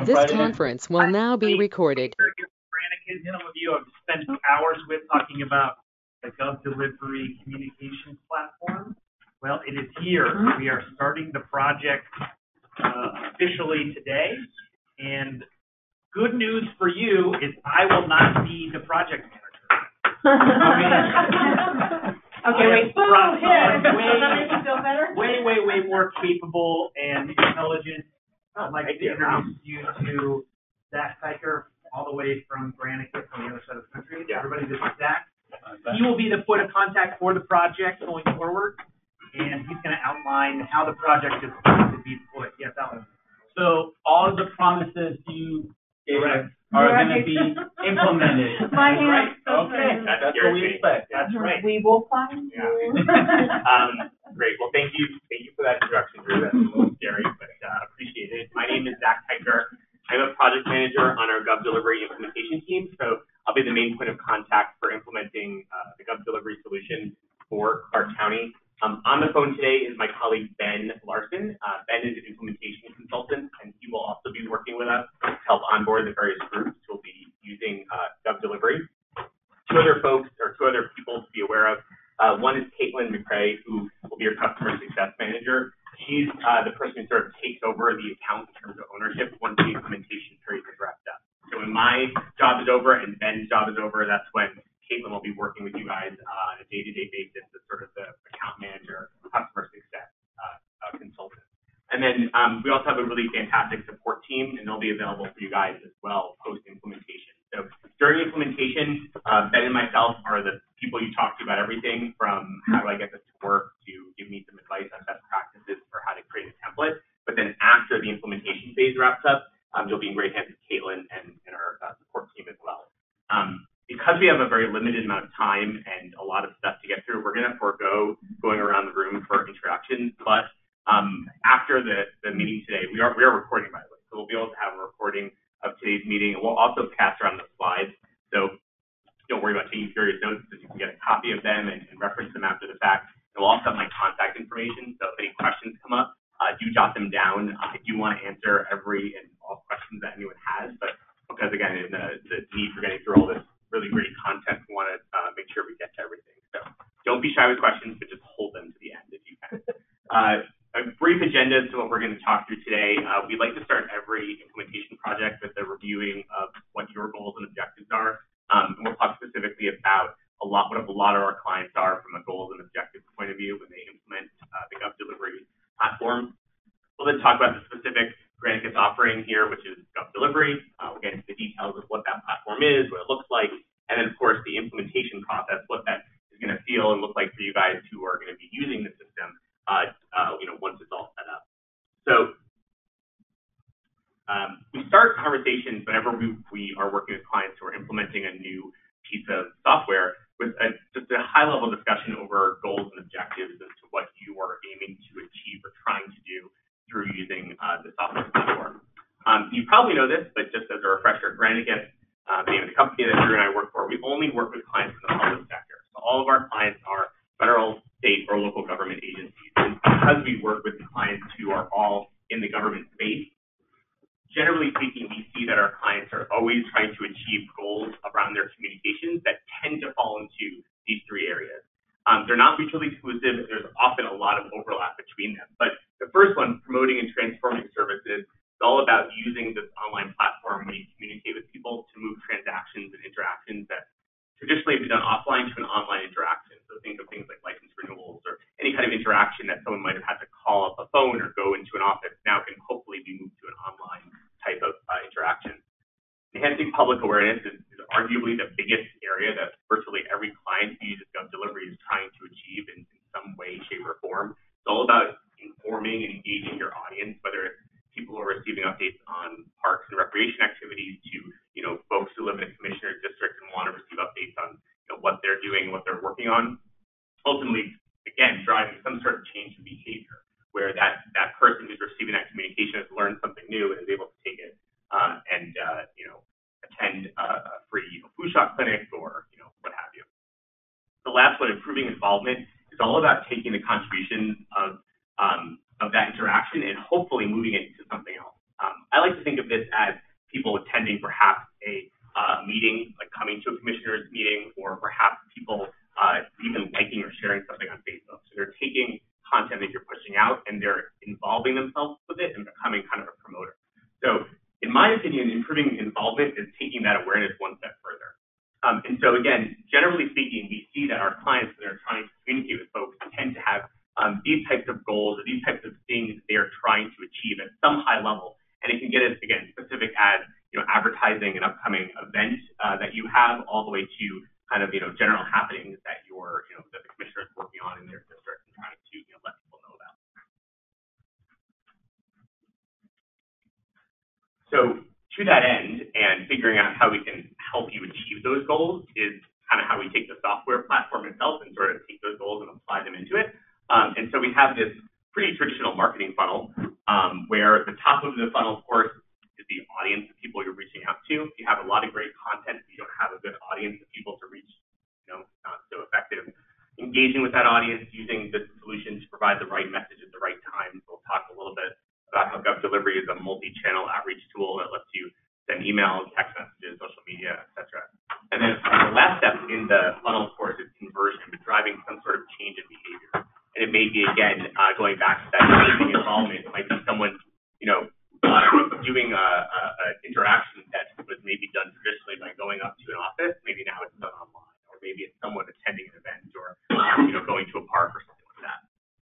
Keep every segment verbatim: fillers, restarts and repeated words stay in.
This conference will now be recorded. Granicus, some of you have spent hours with talking about the GovDelivery communications platform. Well, it is here. We are starting the project uh, officially today. And good news for you is I will not be the project manager. Okay, wait. Brought someone That makes you feel better? way, way, way more capable and intelligent. I'd like to introduce you to Zach Tyker, all the way from Granicus on the other side of the country. Yeah. Everybody, this is Zach. He will be the point of contact for the project going forward, and he's going to outline how the project is going to be deployed. Yes, Alan. So all of the promises you gave us are going to be implemented. My hand. Okay, that's, that's what we expect. That's right. We will find Yeah. you. um, great. Well, thank you. Thank you for that introduction, Drew. That's a little scary, but uh, appreciate it. My name is Zach Tyker. I'm a project manager on our GovDelivery implementation team. So I'll be the main point of contact for implementing uh, the GovDelivery solution for Clark County. Um, on the phone today is my colleague, Ben Larson. Uh, Ben is an implementation consultant, and he will also be working with us to help onboard the various groups who will be using uh, GovDelivery. Two other folks, or two other people to be aware of. Uh, one is Caitlin McRae, who will be your customer success manager. She's uh, the person who sort of takes over the account in terms of ownership once the implementation period is wrapped up. So when my job is over and Ben's job is over, that's when Caitlin will be working with you guys uh, on a day-to-day basis as sort of the account manager, customer success uh, uh, consultant. And then um, we also have a really fantastic support team, and they'll be available for you guys as well post-implementation. So during implementation, uh, Ben and myself are the people you talk to about everything from how do I get this to work to give me some advice on best practices for how to create a template. But then after the implementation phase wraps up, um, you'll be in great hands with Caitlin and, and our uh, support team as well. Um, because we have a very limited amount of time and a lot of stuff to get through, we're going to forego going around the room for introductions. But um, after the, the meeting today, we are we are recording, by the way, so we'll be able to have a recording of today's meeting. We'll also pass around the slides, so don't worry about taking furious notes, because you can get a copy of them and, and reference them after the fact. And we'll also have my contact information, so if any questions come up, uh, do jot them down. I do want to answer every and all questions that anyone has, but because again, in the, the need for getting through all this really great content, we want to uh, make sure we get to everything. So don't be shy with questions, but just hold them to the end if you can. Uh, a brief agenda to what we're going to talk through today. Uh, we'd like to start every implementation project with a reviewing of what your goals and objectives are. Um, and we'll talk specifically about a lot, what a lot of our clients are from a goals and objectives point of view when they implement uh, the GovDelivery platform. We'll then talk about the specific Granicus offering here, which is GovDelivery. Uh, we'll get into the details of what that platform is, what it looks like, and then of course the implementation process, what that is going to feel and look like for you guys who are going to be using the system, uh, uh, you know, once it's all set up. So Um, we start conversations whenever we, we are working with clients who are implementing a new piece of software with a, just a high-level discussion over goals and objectives as to what you are aiming to achieve or trying to do through using uh, the software platform. Um, you probably know this, but just as a refresher, Granicus, uh, the name of the company that Drew and I work for, we only work with clients in the public sector. So all of our clients are federal, state, or local government agencies. And because we work with clients who are all in the government space, generally speaking, we see that our clients are always trying to achieve goals around their communications that tend to fall into these three areas. Um, they're not mutually exclusive. There's often a lot of overlap between them. But the first one, promoting and transforming services, is all about using this online platform when you communicate with people to move transactions and interactions that traditionally have been done offline to an online interaction. So think of things like license renewals or any kind of interaction that someone might have had to call up a phone or go into an office now can hopefully be moved to an online type of uh, interaction. Enhancing public awareness is, is arguably the biggest area that virtually every client who uses GovDelivery is trying to achieve in, in some way, shape, or form. It's all about informing and engaging your audience, whether it's people who are receiving updates on parks and recreation activities to, you know, folks who live in a commissioner's district and want to receive updates on, you know, what they're doing, what they're working on. Ultimately, again, driving some sort of change in behavior where that, that person who's receiving that communication has learned something new and is able to take it uh, and, uh, you know, attend a, a free you know, flu shot clinic or, you know, what have you. The last one, improving involvement, is all about taking the contributions of um, of that interaction and hopefully moving it to something else. Um, I like to think think of this as people attending perhaps a uh, meeting, like coming to a commissioner's meeting, or perhaps people uh, even liking or sharing something on Facebook. So they're taking content that you're pushing out and they're involving themselves with it and becoming kind of a promoter. So in my opinion, improving involvement is taking that awareness one step further. Um, and so again, generally speaking, we see that our clients that are trying to communicate with folks tend to have um, these types of goals or these types of things they are trying to achieve at some high level. And it can get as, again, specific as, you know, advertising an upcoming event uh, that you have, all the way to kind of, you know, general happenings that your, you know, that the commissioner is working on in their district and trying to, you know, let people know about. So to that end, and figuring out how we can help you achieve those goals is kind of how we take the software platform itself and sort of take those goals and apply them into it. Um, and so we have this pretty traditional marketing funnel um, where the top of the funnel, of course, is the audience of people you're reaching out to. If you have a lot of great content, if you don't have a good audience of people to reach, you know, it's not so effective. Engaging with that audience, using the solution to provide the right message at the right time. We'll talk a little bit about how GovDelivery is a multi-channel outreach tool that lets you send emails, text messages, social media, et cetera. And then the last step in the funnel, of course, is conversion, driving some sort of change in behavior. And it may be, again, uh, going back to that engaging involvement. It might be someone, you know, uh, doing a, a, a interaction that was maybe done traditionally by going up to an office. Maybe now it's done online, or maybe it's someone attending an event, or um, you know, going to a park or something like that.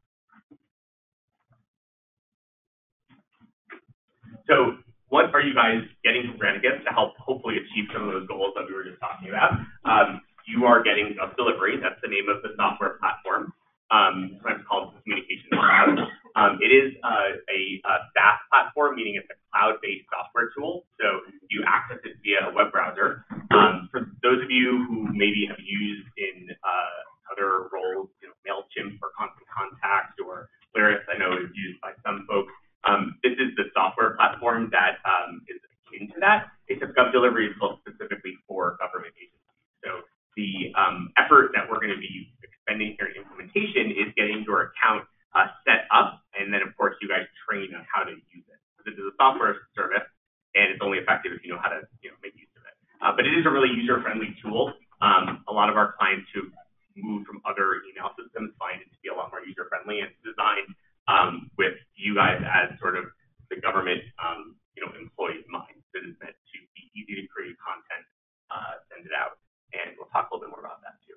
So, what are you guys getting from Granicus to help hopefully achieve some of those goals that we were just talking about? Um, you are getting GovDelivery. That's the name of the software platform. Um, sometimes called Communications Cloud. Um, it is uh, a, a SaaS platform, meaning it's a cloud-based software tool. So you access it via a web browser. Um, for those of you who maybe have used in uh, other roles, you know, MailChimp for Constant Contact, or Lyris, I know is used by some folks. Um, this is the software platform that um, is akin to that, except GovDelivery is built specifically for government agencies. So the um, effort that we're going to be expending here in implementation is getting your account uh, set up, and then of course you guys train on how to use it. So this is a software service, and it's only effective if you know how to, you know, make use of it. Uh, but it is a really user-friendly tool. Um, a lot of our clients who move from other email systems find it to be a lot more user-friendly, and it's designed um, with you guys as sort of the government, um, you know, employees' mind. It is meant to be easy to create content, uh, send it out, and we'll talk a little bit more about that too.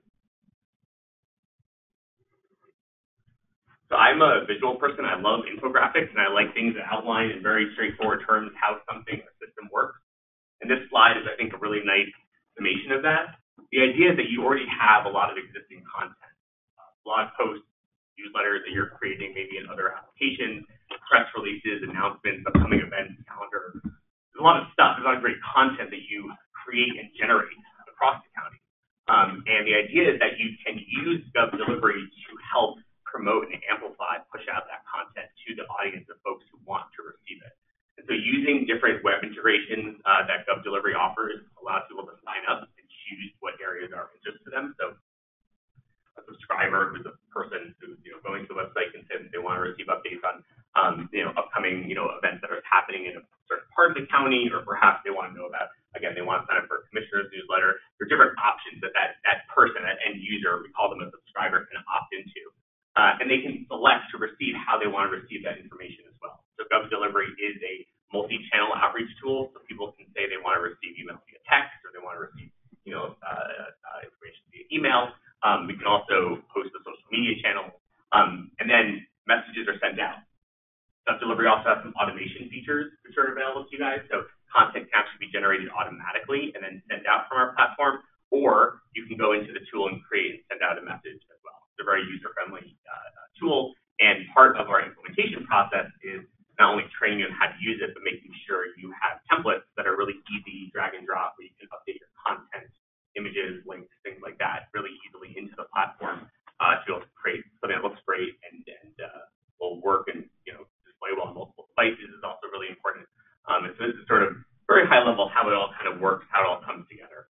So I'm a visual person. I love infographics, and I like things that outline in very straightforward terms how something, a system works. And this slide is, I think, a really nice summation of that. The idea is that you already have a lot of existing content, uh, blog posts, newsletters that you're creating maybe in other applications, press releases, announcements, upcoming events, calendar. There's a lot of stuff. There's a lot of great content that you create and generate across the county. Um, and the idea is that you can use GovDelivery to help promote and amplify, push out that content to the audience of folks who want to receive it. And so using different web integrations uh, that GovDelivery offers allows people to sign up and choose what areas are of interest to them. So a subscriber who's a person who's, you know, going to the website and says they want to receive updates on, um, you know, upcoming, you know, events that are happening in a certain part of the county, or perhaps they want to know about, again, they want to sign up for a commissioner's newsletter. There are different options that that, that person, that end user, we call them a subscriber, can opt into. Uh, and they can select to receive how they want to receive that information as well. So GovDelivery is a multi-channel outreach tool, so people can say they want to receive email via text, or they want to receive, you know, uh, uh, information via email. Um, we can also post the social media channels, um, and then messages are sent out. GovDelivery also has some automation features which are available to you guys, so content can actually be generated automatically and then sent out from our platform, or you can go into the tool and create and send out a message as well. It's a very user-friendly uh, tool, and part of our implementation process is not only training you on how to use it, but making sure you have templates that are really easy, drag and drop, where you can update your content, images, links, things like that, really easily into the platform uh, to be able to create something that looks great and, and uh, will work and, you know, display well on multiple devices is also really important. Um, and so this is sort of very high level how it all kind of works, how it all comes together.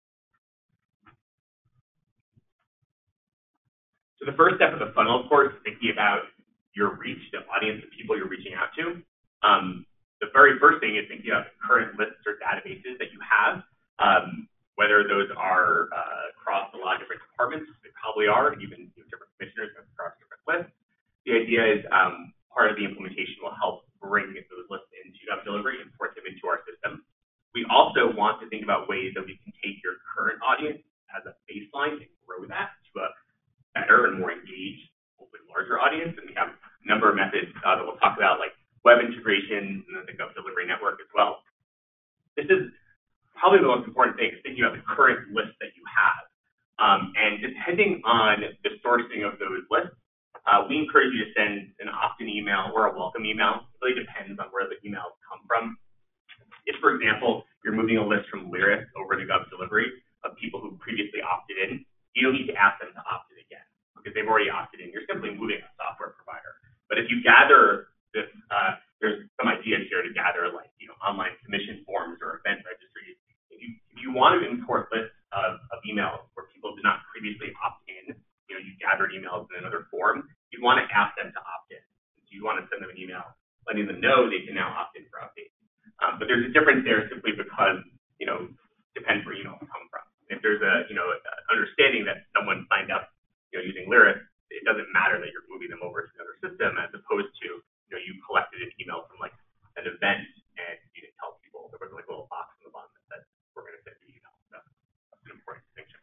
So the first step of the funnel, of course, is thinking about your reach, the audience of people you're reaching out to. Um, the very first thing is thinking about the current lists or databases that you have, um, whether those are uh, across a lot of different departments. They probably are, and even you know, different commissioners across different lists. The idea is um, part of the implementation will help bring those lists into GovDelivery and port them into our system. We also want to think about ways that we can take your current audience as a baseline and grow that to a better and more engaged, hopefully larger audience. And we have a number of methods uh, that we'll talk about, like web integration and the GovDelivery network as well. This is probably the most important thing, is thinking about the current list that you have. Um, and depending on the sourcing of those lists, uh, we encourage you to send an opt-in email or a welcome email. It really depends on where the emails come from. If, for example, you're moving a list from Lyris over to GovDelivery of people who previously opted in, you don't need to ask them to opt in again because they've already opted in. You're simply moving a software provider. But if you gather this, uh, there's some ideas here to gather, like you know, online submission forms or event registries. If you if you want to import lists of, of emails where people did not previously opt in, you know, you gathered emails in another form, you want to ask them to opt in. So you want to send them an email letting them know they can now opt in for updates. Um, but there's a difference there simply because, you know, depends where emails come from. If there's a, you know, understanding that someone signed up, you know, using Lyris, it doesn't matter that you're moving them over to another system, as opposed to, you know, you collected an email from like an event and you didn't tell people. There was like a little box on the bottom that said, we're going to send you an email. So that's an important distinction.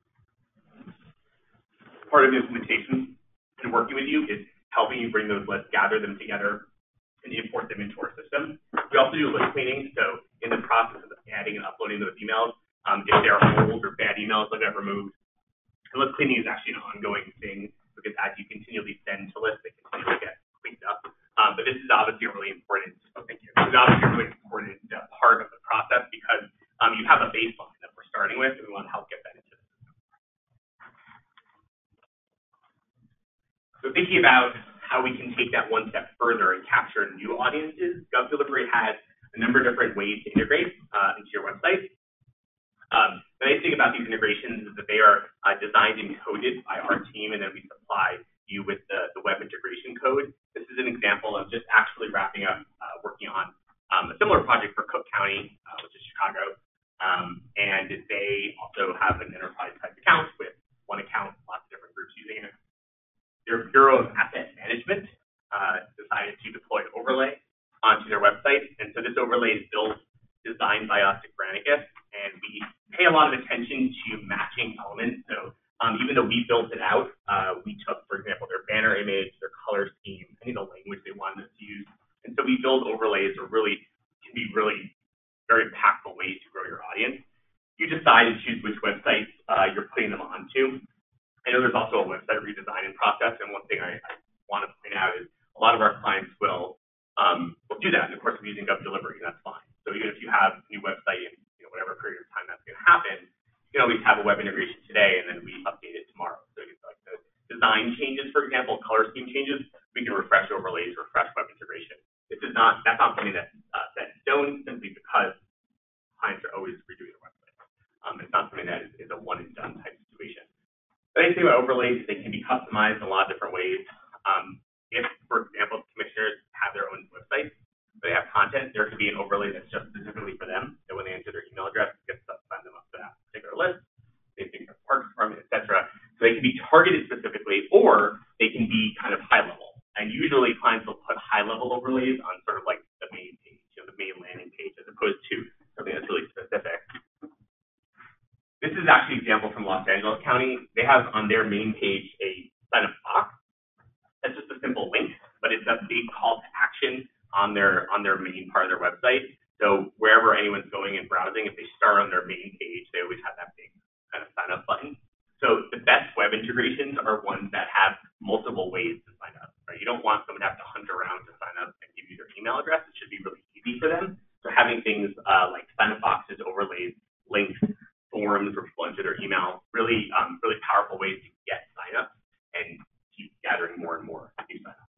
Part of the implementation and working with you is helping you bring those lists, gather them together, and import them into our system. We also do list cleaning, so in the process of adding and uploading those emails, um, if there are old or bad emails that got removed, the list cleaning is actually an ongoing thing because as you continually send to lists, they continually get cleaned up. Um, but this is obviously a really important, oh, thank you. This is obviously a really important uh, part of the process because um, you have a baseline that we're starting with, and we want to help get that into the system. So thinking about how we can take that one step further and capture new audiences, GovDelivery has a number of different ways to integrate uh, into your website. Um, the nice thing about these integrations is that they are uh, designed and coded by our team, and then we supply you with the, the web integration code. This is an example of just actually wrapping up, uh, working on um, a similar project for Cook County, uh, which is Chicago. Um, and they also have an enterprise type account with one account, lots of different groups using it. Their Bureau of Asset Management uh, decided to deploy an overlay onto their website. And so this overlay is built, designed by us at Granicus, and we pay a lot of attention to matching elements. So um, even though we built it out, uh, we took, for example, their banner image, their color scheme, any of the language they wanted us to use. And so we build overlays that really can be really very impactful ways to grow your audience. You decide to choose which websites uh, you're putting them onto. I know there's also a website redesign process, and one thing I, I want to point out is a lot of our clients will um, will do that. And of course, we're using GovDelivery, and that's fine. So even if you have a new website in you know, whatever period of time that's going to happen, you can always have a web integration today, and then we update it tomorrow. So it's like the design changes, for example, color scheme changes, we can refresh overlays, refresh web integration. This is not that's not something that's uh, set in stone simply because clients are always redoing their website. Um, it's not something that is, is a one and done type situation. The nice thing about overlays is they can be customized in a lot of different ways. Um, if, for example, commissioners have their own websites, they have content, there could be an overlay that's just specifically for them. So when they enter their email address, it gets to sign them up to that particular list. They think of Parks Department, et cetera. So they can be targeted specifically, or they can be kind of high level. And usually clients will put high level overlays on sort of like the main page, you know, the main landing page, as opposed to something that's really specific. This is actually an example from Los Angeles County. They have on their main page a sign up box. That's just a simple link, but it's a big call to action on their on their main part of their website. So wherever anyone's going and browsing, if they start on their main page, they always have that big kind of sign up button. So the best web integrations are ones that have multiple ways to sign up. Right? You don't want someone to have to hunt around to sign up and give you their email address. It should be really easy for them. So having things uh, like sign up boxes, overlays, links, forms where people enter their email, really, um, really powerful ways to get signups and keep gathering more and more new signups.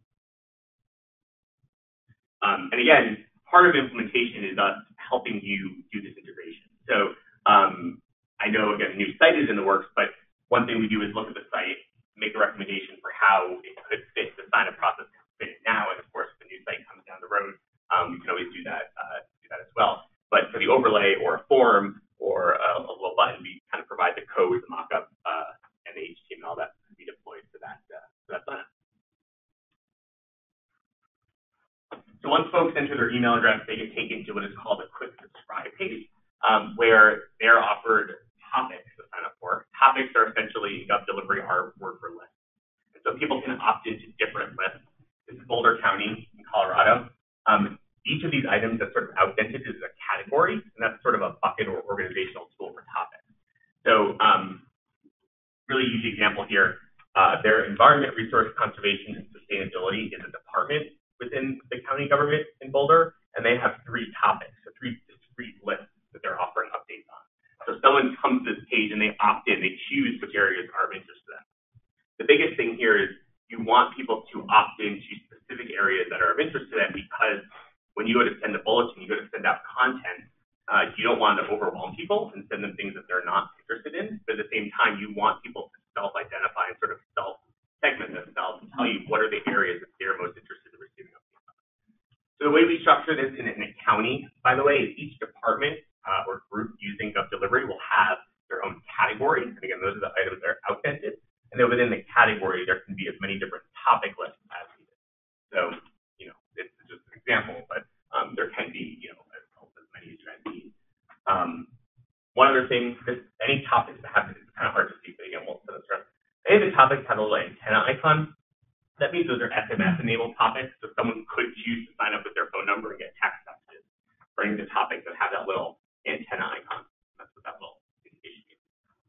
Um, and again, part of implementation is us helping you do this integration. So um, I know, again, a new site is in the works, but one thing we do is look at the site, make a recommendation for how it could fit the signup process fit it now, and of course, if the new site comes down the road, um, we can always do that But for the overlay or a form or a, a little button, we kind of provide the code, the mockup, uh, and the H T M L that can be deployed to that, uh, to that sign-up. So once folks enter their email address, they get taken to what is called a quick subscribe page, um, where they're offered topics to sign up for. Topics are essentially GovDelivery our word for list. And so people can opt into different lists. This is Boulder County in Colorado. Um, each of these items that's sort of outdented is a category, and that's sort of a bucket or organizational tool for topics. So um, really easy example here, uh, their environment, resource conservation, and sustainability is a department within the county government in Boulder, and they have three topics, so three discrete lists that they're offering updates on. So someone comes to this page and they opt in, they choose which areas are of interest to them. The biggest thing here is you want people to opt into specific areas that are of interest to them, because when you go to send a bulletin, you go to send out content, uh, you don't want to overwhelm people and send them things that they're not interested in, but at the same time, you want people to self-identify and sort of self-segment themselves and tell you what are the areas that they're most interested in receiving updates on. So the way we structure this in, in a county, by the way, is each department uh, or group using GovDelivery will have their own category. And again, those are the items that are outdented. And then within the category, there can be as many different topic lists as needed. So, you know, this is just an example, but um, there can be, you know, as, as many as you guys need. Um, one other thing, this, any topics that have, it's kind of hard to see, but again, we'll set this around. Any of the topics have a little antenna icon. That means those are S M S-enabled topics, so someone could choose to sign up with their phone number and get text messages for any of the topics that have that little antenna icon. That's what that little indication means.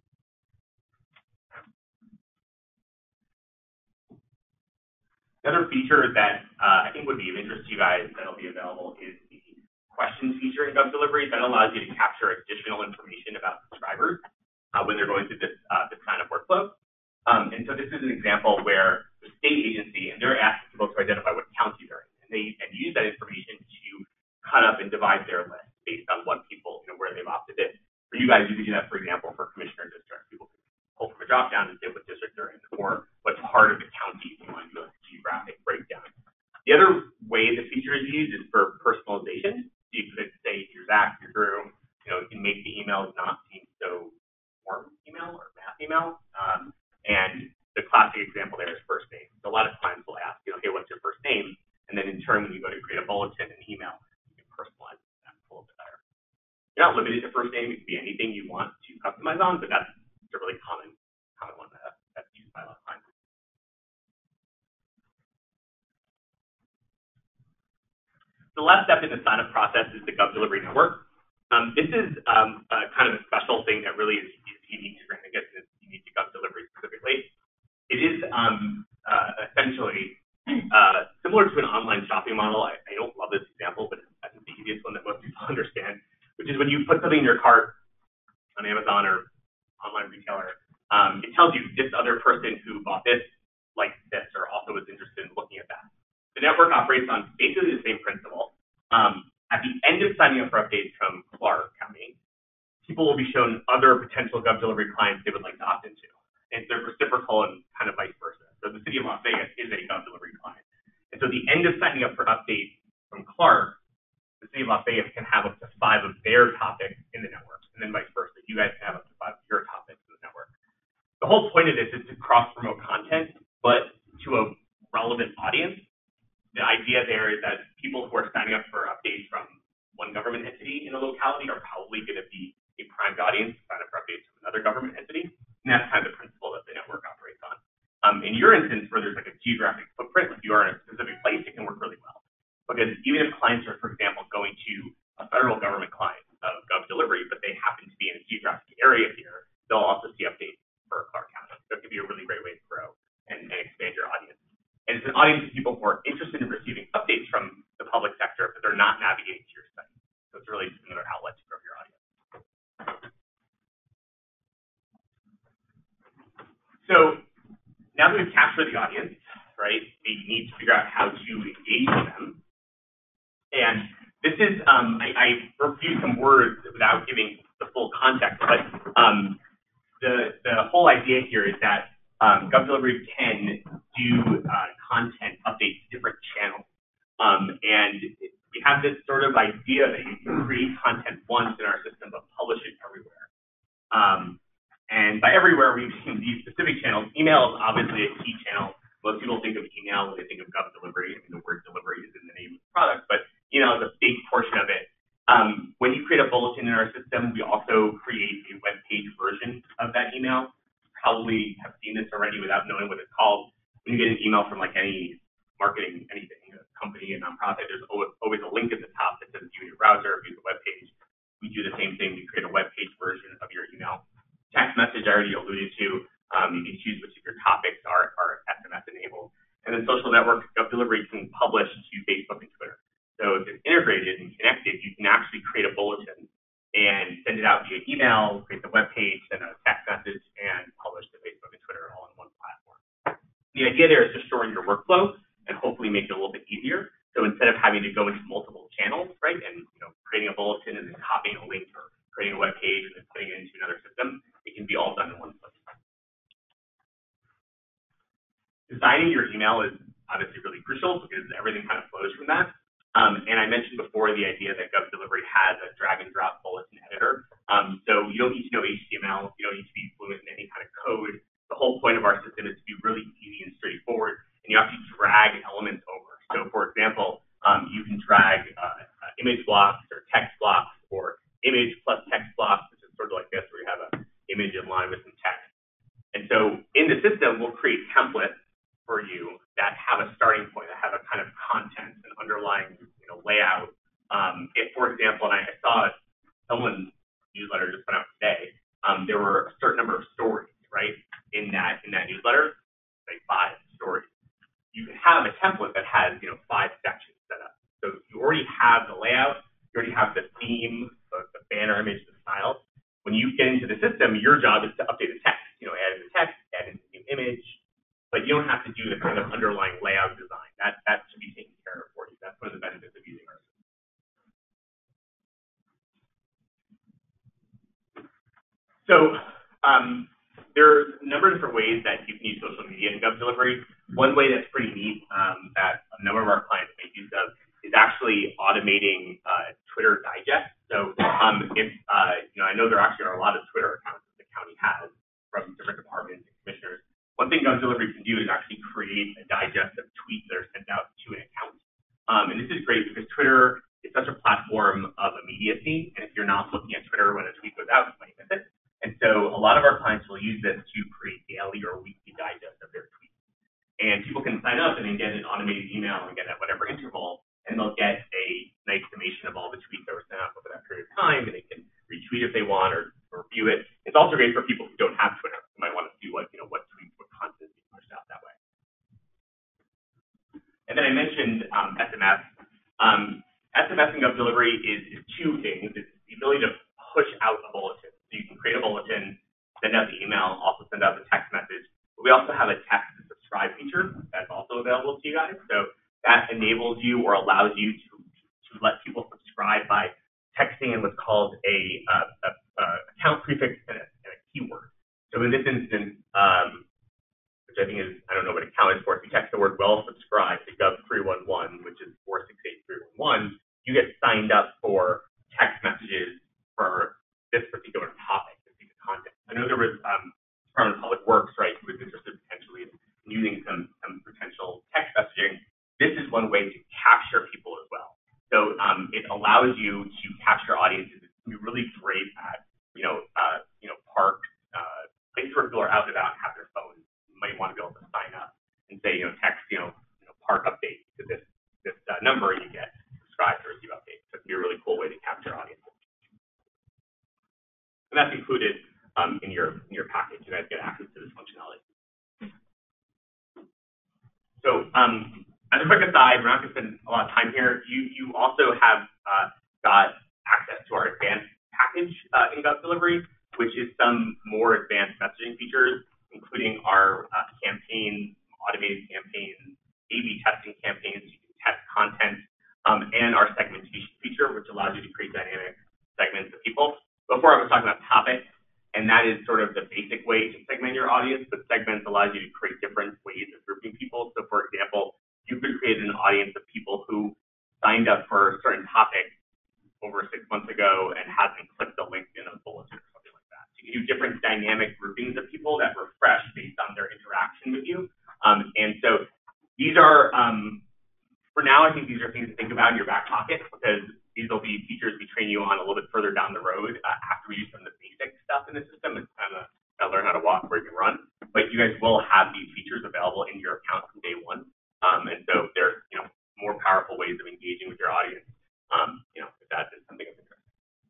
Another feature that uh, I think would be of interest to you guys that'll be available is the questions feature in GovDelivery that allows you to capture additional information about subscribers uh, when they're going through this, uh, this sign-up workflow. Um, and so this is an example where the state agency, and they're asking people to identify what county they're in, and they and use that information to cut up and divide their list based on what people, you know, where they've opted in. For you guys, you could do that, for example, for commissioner districts. People can pull from a drop-down and say what district they're in, or what part of the county you want to do a geographic breakdown. The other way the feature is used is for personalization. So you could say, here's Zach, here's Drew, you know, you can make the emails not seem so warm email or math email. Um, and the classic example there is first name. So a lot of clients will ask, you know, hey, what's your first name? And then in turn, when you go to create a bulletin and email, you can personalize that a little bit better. You're not limited to first name. It can be anything you want to customize on, but that's a really common, common one that, that's used by a lot of clients. The last step in the sign-up process is the GovDelivery network. Um, this is um, uh, kind of a special thing that really is, is unique to Granicus, and it's unique to GovDelivery specifically. It is um, uh, essentially uh, similar to an online shopping model. I, I don't love this example, but it's I think the easiest one that most people understand, which is when you put something in your cart on Amazon or online retailer, um, it tells you this other person who bought this, like this, or also is interested in looking at that. The network operates on basically the same principle. Um, at the end of signing up for updates from Clark County, people will be shown other potential GovDelivery clients they would like to opt into. And they're reciprocal and kind of vice versa. So the city of Las Vegas is a GovDelivery client. And so at the end of signing up for updates from Clark, the city of Las Vegas can have up to five of their topics in the network, and then vice versa. You guys can have up to five of your topics in the network. The whole point of this is to cross-promote content, but to a relevant audience. The idea there is that people who are signing up for updates from one government entity in a locality are probably going to be a primed audience to sign up for updates from another government entity. And that's kind of the principle that the network operates on. Um, in your instance, where there's like a geographic footprint, if you are in a specific place, it can work really well. Because even if clients are, for example, going to a federal government client of GovDelivery, but they happen to be in a geographic area here, they'll also see updates for Clark County. So it could be a really great way to grow and, and expand your audience. And it's an audience of people who are interested in receiving updates from the public sector, but they're not navigating to your site. So it's really just another outlet to grow your audience. So now that we've captured the audience, right, we need to figure out how to engage them. And this is, um, I, I refuse some words without giving the full context, but um, the, the whole idea here is that um, GovDelivery can do uh, content updates to different channels. Um, and we have this sort of idea that you can create content once in our system, but publish it everywhere. Um, and by everywhere, we mean these specific channels. Email is obviously a key channel. Most people think of email when they think of Gov delivery. I mean, the word delivery is in the name of the product, but email is a big portion of it. Um, when you create a bulletin in our system, we also create a web page version of that email. Probably have seen this already without knowing what it's called. When you get an email from like any marketing, anything, a company, a nonprofit, there's always, always a link at the top that says view your browser, view the web page. We do the same thing. We create a web page version of your email. Text message I already alluded to. Um, you can choose which of your topics are, are S M S enabled. And then social network Gov delivery can publish to Facebook and Twitter. So if it's integrated and connected, you can actually create a bulletin and send it out via email, create the web page, send a text message, and publish to Facebook and Twitter all in one platform. The idea there is to shorten your workflow and hopefully make it a little bit easier. So instead of having to go into multiple channels, right, and you know, creating a bulletin and then copying a link or creating a web page and then putting it into another system, it can be all done in one place. Designing your email is obviously really crucial because everything kind of flows from that. Um, and I mentioned before the idea that Gov delivery has a drag and drop bulletin editor. Um, so you don't need to know H T M L. You don't need to be fluent in any kind of code. The whole point of our system is to be really easy and straightforward, and you actually drag elements over. So for example, um, you can drag uh, uh, image blocks or text blocks or image plus text blocks, which is sort of like this, where you have an image in line with some text. And so in the system, we'll create templates for you that have a starting point, that have a kind of content, an underlying, you know, layout. Um, if, for example, and I, I saw someone's newsletter just went out today, um, there were a certain number of stories, right, in that in that newsletter, like five stories. You can have a template that has, you know, five sections set up. So you already have the layout, you already have the theme, the, the banner image, the style. When you get into the system, your job is to update the text, you know, add in the text, add in the new image. But you don't have to do the kind of underlying layout design. That that should be taken care of for you. That's one of the benefits of using our system. So um, there's a number of different ways that you can use social media in Gov delivery. One way that's pretty neat um, that a number of our clients make use of is actually automating uh, Twitter digest. So um, if uh, you know, I know there actually are a lot of Twitter accounts that the county has from different departments and commissioners. One thing Gov delivery can do is actually create a digest of tweets that are sent out to an account. Um, and this is great because Twitter is such a platform of immediacy. And if you're not looking at Twitter when a tweet goes out, you might miss it. And so a lot of our clients will use this to create daily or weekly digest of their tweets. And people can sign up and then get an automated email and get at whatever interval, and they'll get a nice summation of all the tweets that were sent out over that period of time, and they can retweet if they want or, or view it. It's also great for people who don't have Twitter. You might want to see what, you know, what tweets, what content is being pushed out that way. And then I mentioned um, S M S. Um, S M S in Gov delivery is, is two things. It's the ability to push out a bulletin. So you can create a bulletin, send out the email, also send out the text message. But we also have a text to subscribe feature that's also available to you guys. So that enables you or allows you to, to let people subscribe by texting in what's called a, uh, a, a account prefix and a, and a keyword. So in this instance, um, which I think is, I don't know what account is for, if you text the word well subscribe to Gov three one one, which is four six eight three one one, you get signed up for text messages for this particular topic, this piece of content. I know there was um, Department of Public Works, right, who was interested potentially in using some, some potential text messaging. This is one way to capture people as well. So um, it allows you to capture audiences. It can be really great at, you know, uh, you know, park uh, places where people are out and about and have their phones. You might want to be able to sign up and say, you know, text, you know, you know park update to this this uh, number, and you get subscribed to receive updates. So it can be a really cool way to capture audiences. And that's included um, in your in your package. You guys get access to this functionality. So um, as a quick aside, we're not going to spend a lot of time here. You you also have uh, got access to our advanced package uh, in Gov delivery, which is some more advanced messaging features, including our uh, campaigns, automated campaigns, A B testing campaigns. You can test content, um, and our segmentation feature, which allows you to create dynamic segments of people. Before I was talking about topics, and that is sort of the basic way to segment your audience, but segments allows you to create different ways of grouping people. So for example, you could create an audience of people who signed up for a certain topic over six months ago and hasn't clicked the link in a bulletin or something like that. So you can do different dynamic groupings of people that refresh based on their interaction with you. Um, and so these are, um, for now, I think these are things to think about in your back pocket, because these will be features we train you on a little bit further down the road uh, after we do some of the basic stuff in the system. It's kind of uh, learn how to walk where you can run. But you guys will have these features available in your account from day one. Um, and so there's, you know, more powerful ways of engaging with your audience, um, you know, if that is something of interest.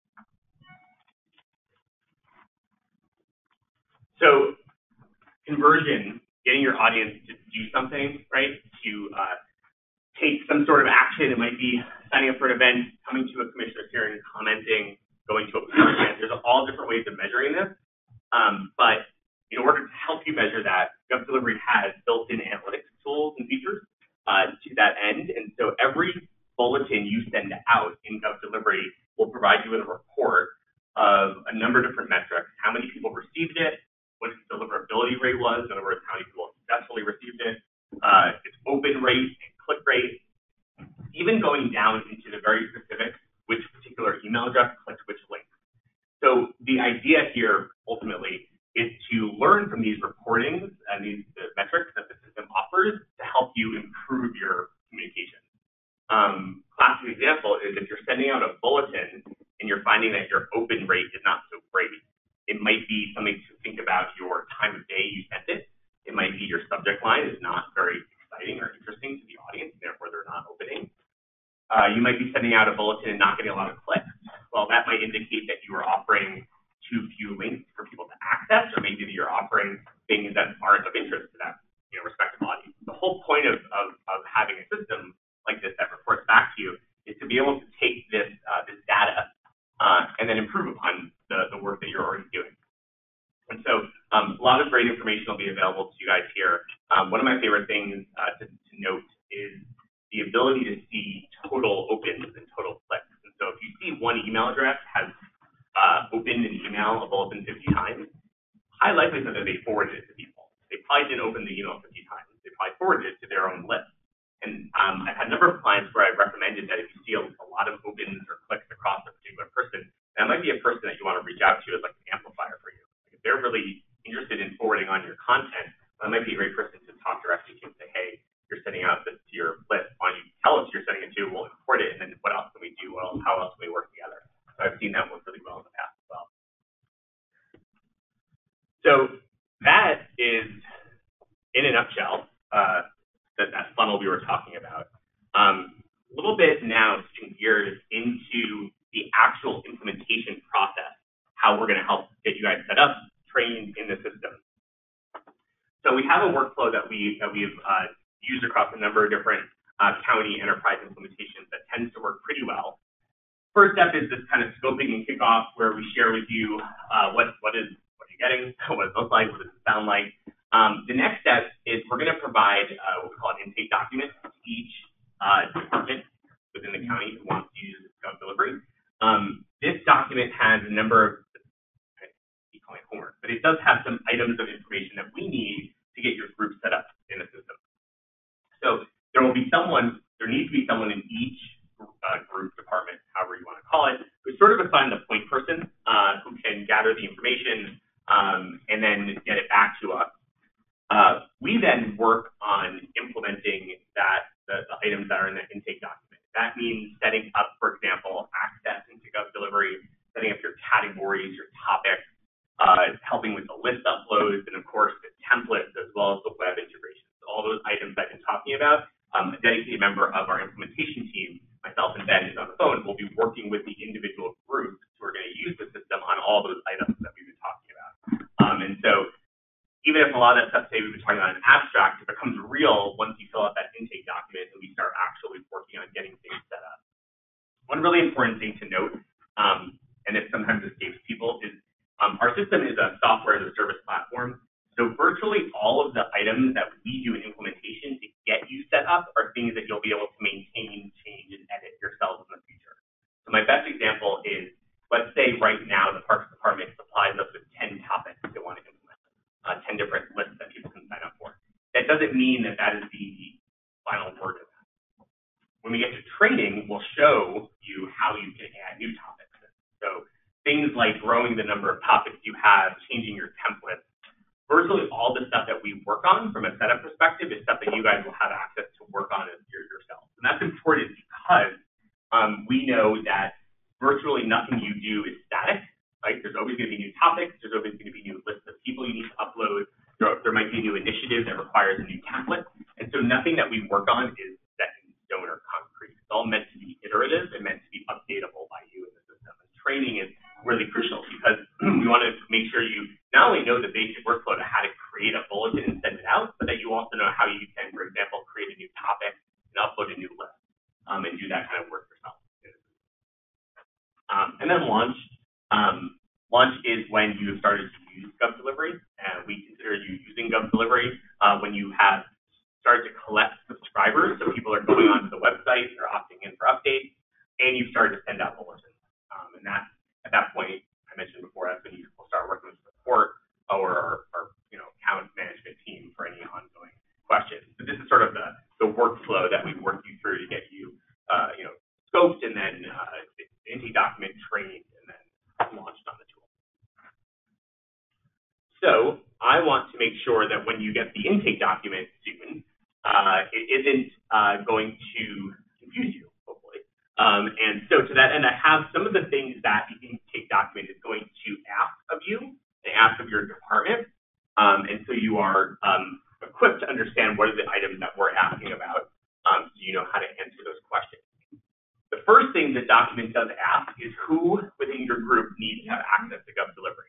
So conversion, getting your audience to do something, right, to uh, take some sort of action. It might be signing up for an event, coming to a commissioner's hearing, commenting, going to a event. There's all different ways of measuring this. Um, but in order to help you measure that, GovDelivery has built-in analytics tools and features uh, to that end. And so every bulletin you send out in GovDelivery will provide you with a report of a number of different metrics: how many people received it, what its deliverability rate was, in other words, how many people successfully received it, uh, its open rate and click rate, even going down into the very specifics, which particular email address clicked which link. So the idea here, ultimately, is to learn from these reportings and these the metrics that the system offers to help you improve your communication. Um, classic example is if you're sending out a bulletin and you're finding that your open rate is not so great, it might be something to think about your time of day you sent it. It might be your subject line is not very exciting or interesting to the audience, and therefore they're not opening. Uh, you might be sending out a bulletin and not getting a lot of clicks. Well, that might indicate that you are offering too few links for people to access, or maybe that you're offering things that aren't of interest to that, you know, respective audience. The whole point of, of, of having a system like this that reports back to you is to be able to take this uh, this data uh, and then improve upon the, the work that you're already doing. And so um, a lot of great information will be available to you guys here. Um, one of my favorite things uh, to, to note is the ability to see total opens and total clicks. And so if you see one email address has uh, opened an email, a bulletin fifty times, high likelihood that they forwarded it to people. They probably didn't open the email fifty times. They probably forwarded it to their own list. And um, I've had a number of clients where I've recommended that if you see a, a lot of opens or clicks across a particular person, that might be a person that you want to reach out to as like an amplifier for you. Like if they're really interested in forwarding on your content, that might be a great person to talk directly to and say, hey, you're sending out this to your list. Why don't you tell us you're sending it to? We'll import it, and then what else can we do? What else, how else can we work together? So I've seen that work really well in the past as well. So that is, in a nutshell, uh, that, that funnel we were talking about. Um, a little bit now switching gears into the actual implementation process, how we're going to help get you guys set up, trained in the system. So we have a workflow that we that we've uh, used across a number of different uh, county enterprise implementations that tends to work pretty well. First step is this kind of scoping and kickoff, where we share with you uh, what what is what are you getting, what it looks like, what does it sound like. Um, the next step is we're going to provide uh, what we call an intake document to each uh, department within the county who wants to use GovDelivery. Um, this document has a number of, I keep calling it homework, but it does have some items of information that we need to get your group set up in the system. So there will be someone, there needs to be someone in each uh, group, department, however you want to call it, who's sort of assigned the point person uh, who can gather the information um, and then get it back to us. Uh, we then work on implementing that, the, the items that are in the intake document. That means setting up, for example, access into GovDelivery, setting up your categories, your topics, uh, helping with the list uploads, and of course the templates as well as the web integrations. All those items I've been talking about, um, a dedicated member of our implementation team, myself and Ben, who's on the phone, will be working with the individual groups who are going to use the system on all those items that we've been talking about. Um, and so even if a lot of that stuff today we've been talking about in abstract, it becomes real once you fill out that intake document and we start actually working on getting things set up. One really important thing to note, um, and it sometimes escapes people, is um, our system is a software as a service platform. So virtually all of the items that we do in implementation to get you set up are things that you'll be able to maintain, change, and edit yourselves in the future. So my best example is, let's say right now the Parks Department supplies us with ten topics they want to implement. Uh, ten different lists that people can sign up for. That doesn't mean that that is the final word of that. When we get to training, we'll show you how you can add new topics. So things like growing the number of topics you have, changing your templates. Virtually all the stuff that we work on from a setup perspective is stuff that you guys will have access to work on as your, yourselves. And that's important because um, we know that virtually nothing you do is static. Like there's always going to be new topics. There's always going to be new lists of people you need to upload. There, there might be a new initiative that requires a new template. And so nothing that we work on is set in stone or concrete. It's all meant to be iterative and meant to be updatable by you in the system. And training is really crucial because we want to make sure you not only know the basic workflow to how to create a bulletin and send it out, but that you also know how you can, for example, create a new topic and upload a new list um, and do that kind of work yourself. Um, and then launch. Um, launch is when you have started to use GovDelivery, and we consider you using GovDelivery uh, when you have started to collect subscribers, so people are going onto the website, they're opting in for updates, and you've started to send out bulletins. Um, and that, at that point, I mentioned before, that's when you will start working with support or our, our you know, account management team for any ongoing questions. So this is sort of the, the workflow that we work you through to get you, uh, you know, scoped and then uh, intake document trained and then launched on the tool. So I want to make sure that when you get the intake document soon, uh, it isn't uh, going to confuse you, hopefully. Um, and so to that end, I have some of the things that the intake document is going to ask of you and ask of your department. Um, and so you are um, equipped to understand what are the items that we're asking about, um, so you know how to answer those questions. The first thing the document does ask is who within your group needs to have access to GovDelivery.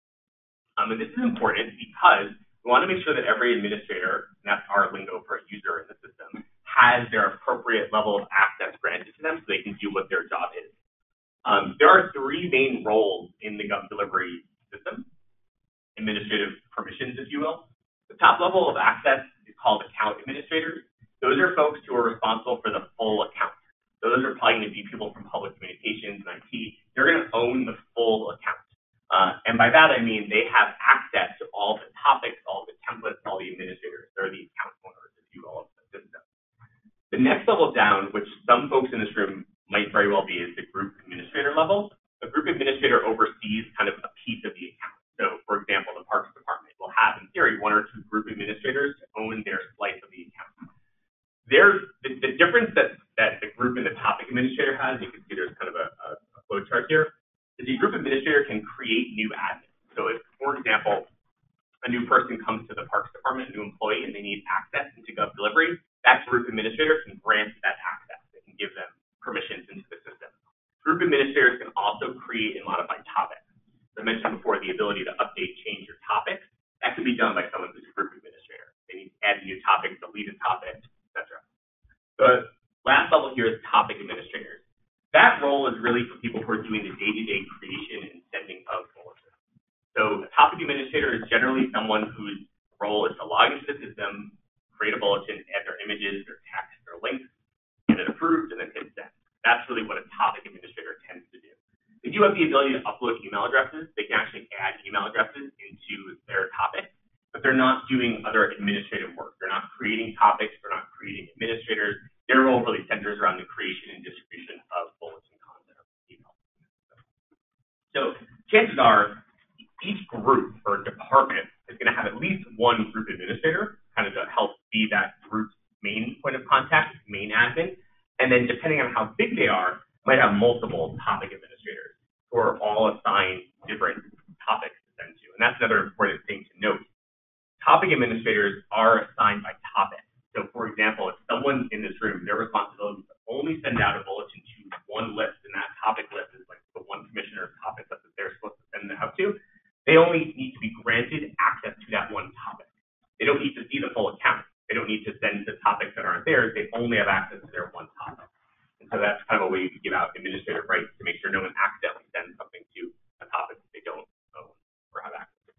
Um, and this is important because we want to make sure that every administrator, and that's our lingo for a user in the system, has their appropriate level of access granted to them so they can do what their job is. Um, there are three main roles in the GovDelivery system, administrative permissions, if you will. The top level of access is called account administrators. Those are folks who are responsible for the full account. So those are probably going to be people from public communications and I T. They're going to own the full account. Uh, and by that, I mean they have access to all the topics, all the templates, all the administrators. They're the account owners, if you will, of the system. The next level down, which some folks in this room might very well be, is the group administrator level. The group administrator oversees kind of a piece of the account. So, for example, the Parks Department will have, in theory, one or two group administrators to own their slice of the account. There's the, the difference that, that the group and the topic administrator has, you can see there's kind of a, a, a flow chart here, is the group administrator can create new admins. So if, for example, a new person comes to the Parks Department, a new employee, and they need access into GovDelivery, that group administrator can grant that access. They can give them permissions into the system. Group administrators can also create and modify topics. As I mentioned before, the ability to update, change your topics, that can be done by someone who's a group administrator. They need to add new topics, delete a topic, et cetera. The last level here is topic administrators. That role is really for people who are doing the day-to-day creation and sending of bulletins. So a topic administrator is generally someone whose role is to log into the system, create a bulletin, add their images, their text, their links, get it approved, and then hit send. That's really what a topic administrator tends to do. They do have the ability to upload email addresses. They can actually add email addresses into their topic, but they're not doing other administrative work. They're not creating topics. They're not creating administrators. Their role really centers around the creation and distribution of bulletin content or email. So chances are each group or department is going to have at least one group administrator, kind of to help be that group's main point of contact, main admin. And then depending on how big they are, might have multiple topic administrators who are all assigned different topics to send to. And that's another important thing to note. Topic administrators are assigned by topic. So for example, if someone in this room, their responsibility is to only send out a bulletin to one list, and that topic list is like the one commissioner's topic list that they're supposed to send it out to, they only need to be granted access to that one topic. They don't need to see the full account. They don't need to send the topics that aren't theirs. They only have access to their one topic. And so that's kind of a way to give out administrative rights to make sure no one accidentally sends something to a topic that they don't own or have access to.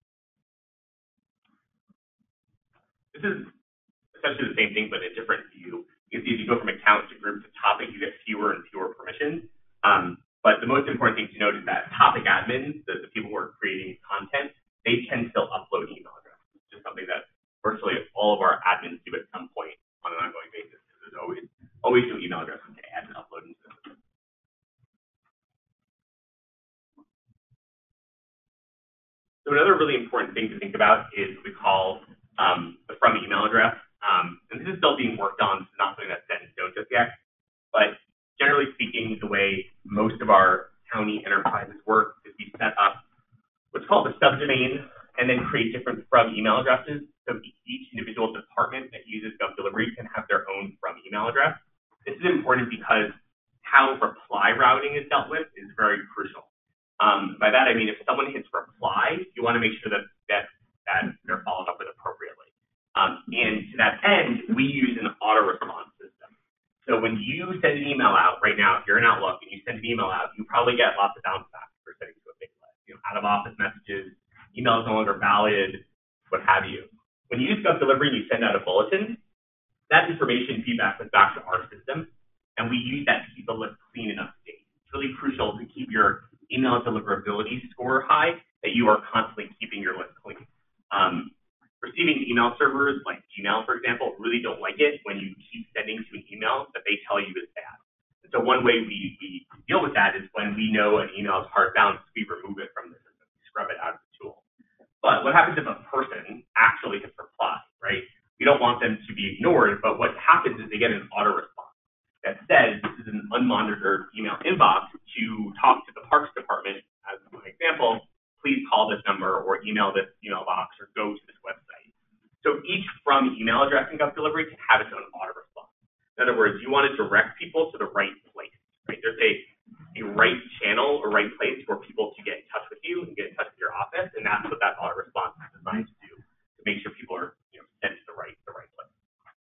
This is essentially the same thing, but a different view. You can see as you go from account to group to topic, you get fewer and fewer permissions. Um, but the most important thing to note is that topic admins, the, the people who are creating content, they can still upload email addresses, which is something that virtually all of our admins do at some point on an ongoing basis, because there's always always new email addresses to add and upload into the system. So another really important thing to think about is what we call um, the from email address. Um, and this is still being worked on, so not something that's set in stone just yet. But generally speaking, the way most of our county enterprises work is we set up what's called a subdomain and then create different from email addresses. So each individual department that uses GovDelivery can have their own from email address. This is important because how reply routing is dealt with is very crucial. Um, by that, I mean, if someone hits reply, you want to make sure that, that, that they're followed up with appropriately. Um, and to that end, we use an auto response system. So when you send an email out right now, if you're in Outlook and you send an email out, you probably get lots of bounce back for sending to a big list. You know, out of office messages, email is no longer valid, what have you. When you use GovDelivery and you send out a bulletin, that information feedback goes back to our system, and we use that to keep the list clean and up to date. It's really crucial to keep your email deliverability score high, that you are constantly keeping your list clean. Um, receiving email servers like Gmail, for example, really don't like it when you keep sending to an email that they tell you is bad. And so one way we, we deal with that is when we know an email is hard bound, we remove it from the system, we scrub it out of the tool. But what happens if a person actually hits reply, right? We don't want them to be ignored, but what happens is they get an auto response that says this is an unmonitored email inbox to talk to the Parks Department, as my example, please call this number or email this email box or go to this website. So each from email address in GovDelivery can have its own auto response. In other words, you want to direct people to the right place, right? There's a, a right channel or right place for people to get in touch with you and get in touch with your office, and that's what that auto response is designed to do, to make sure people are, you know, sent to the right, the right place.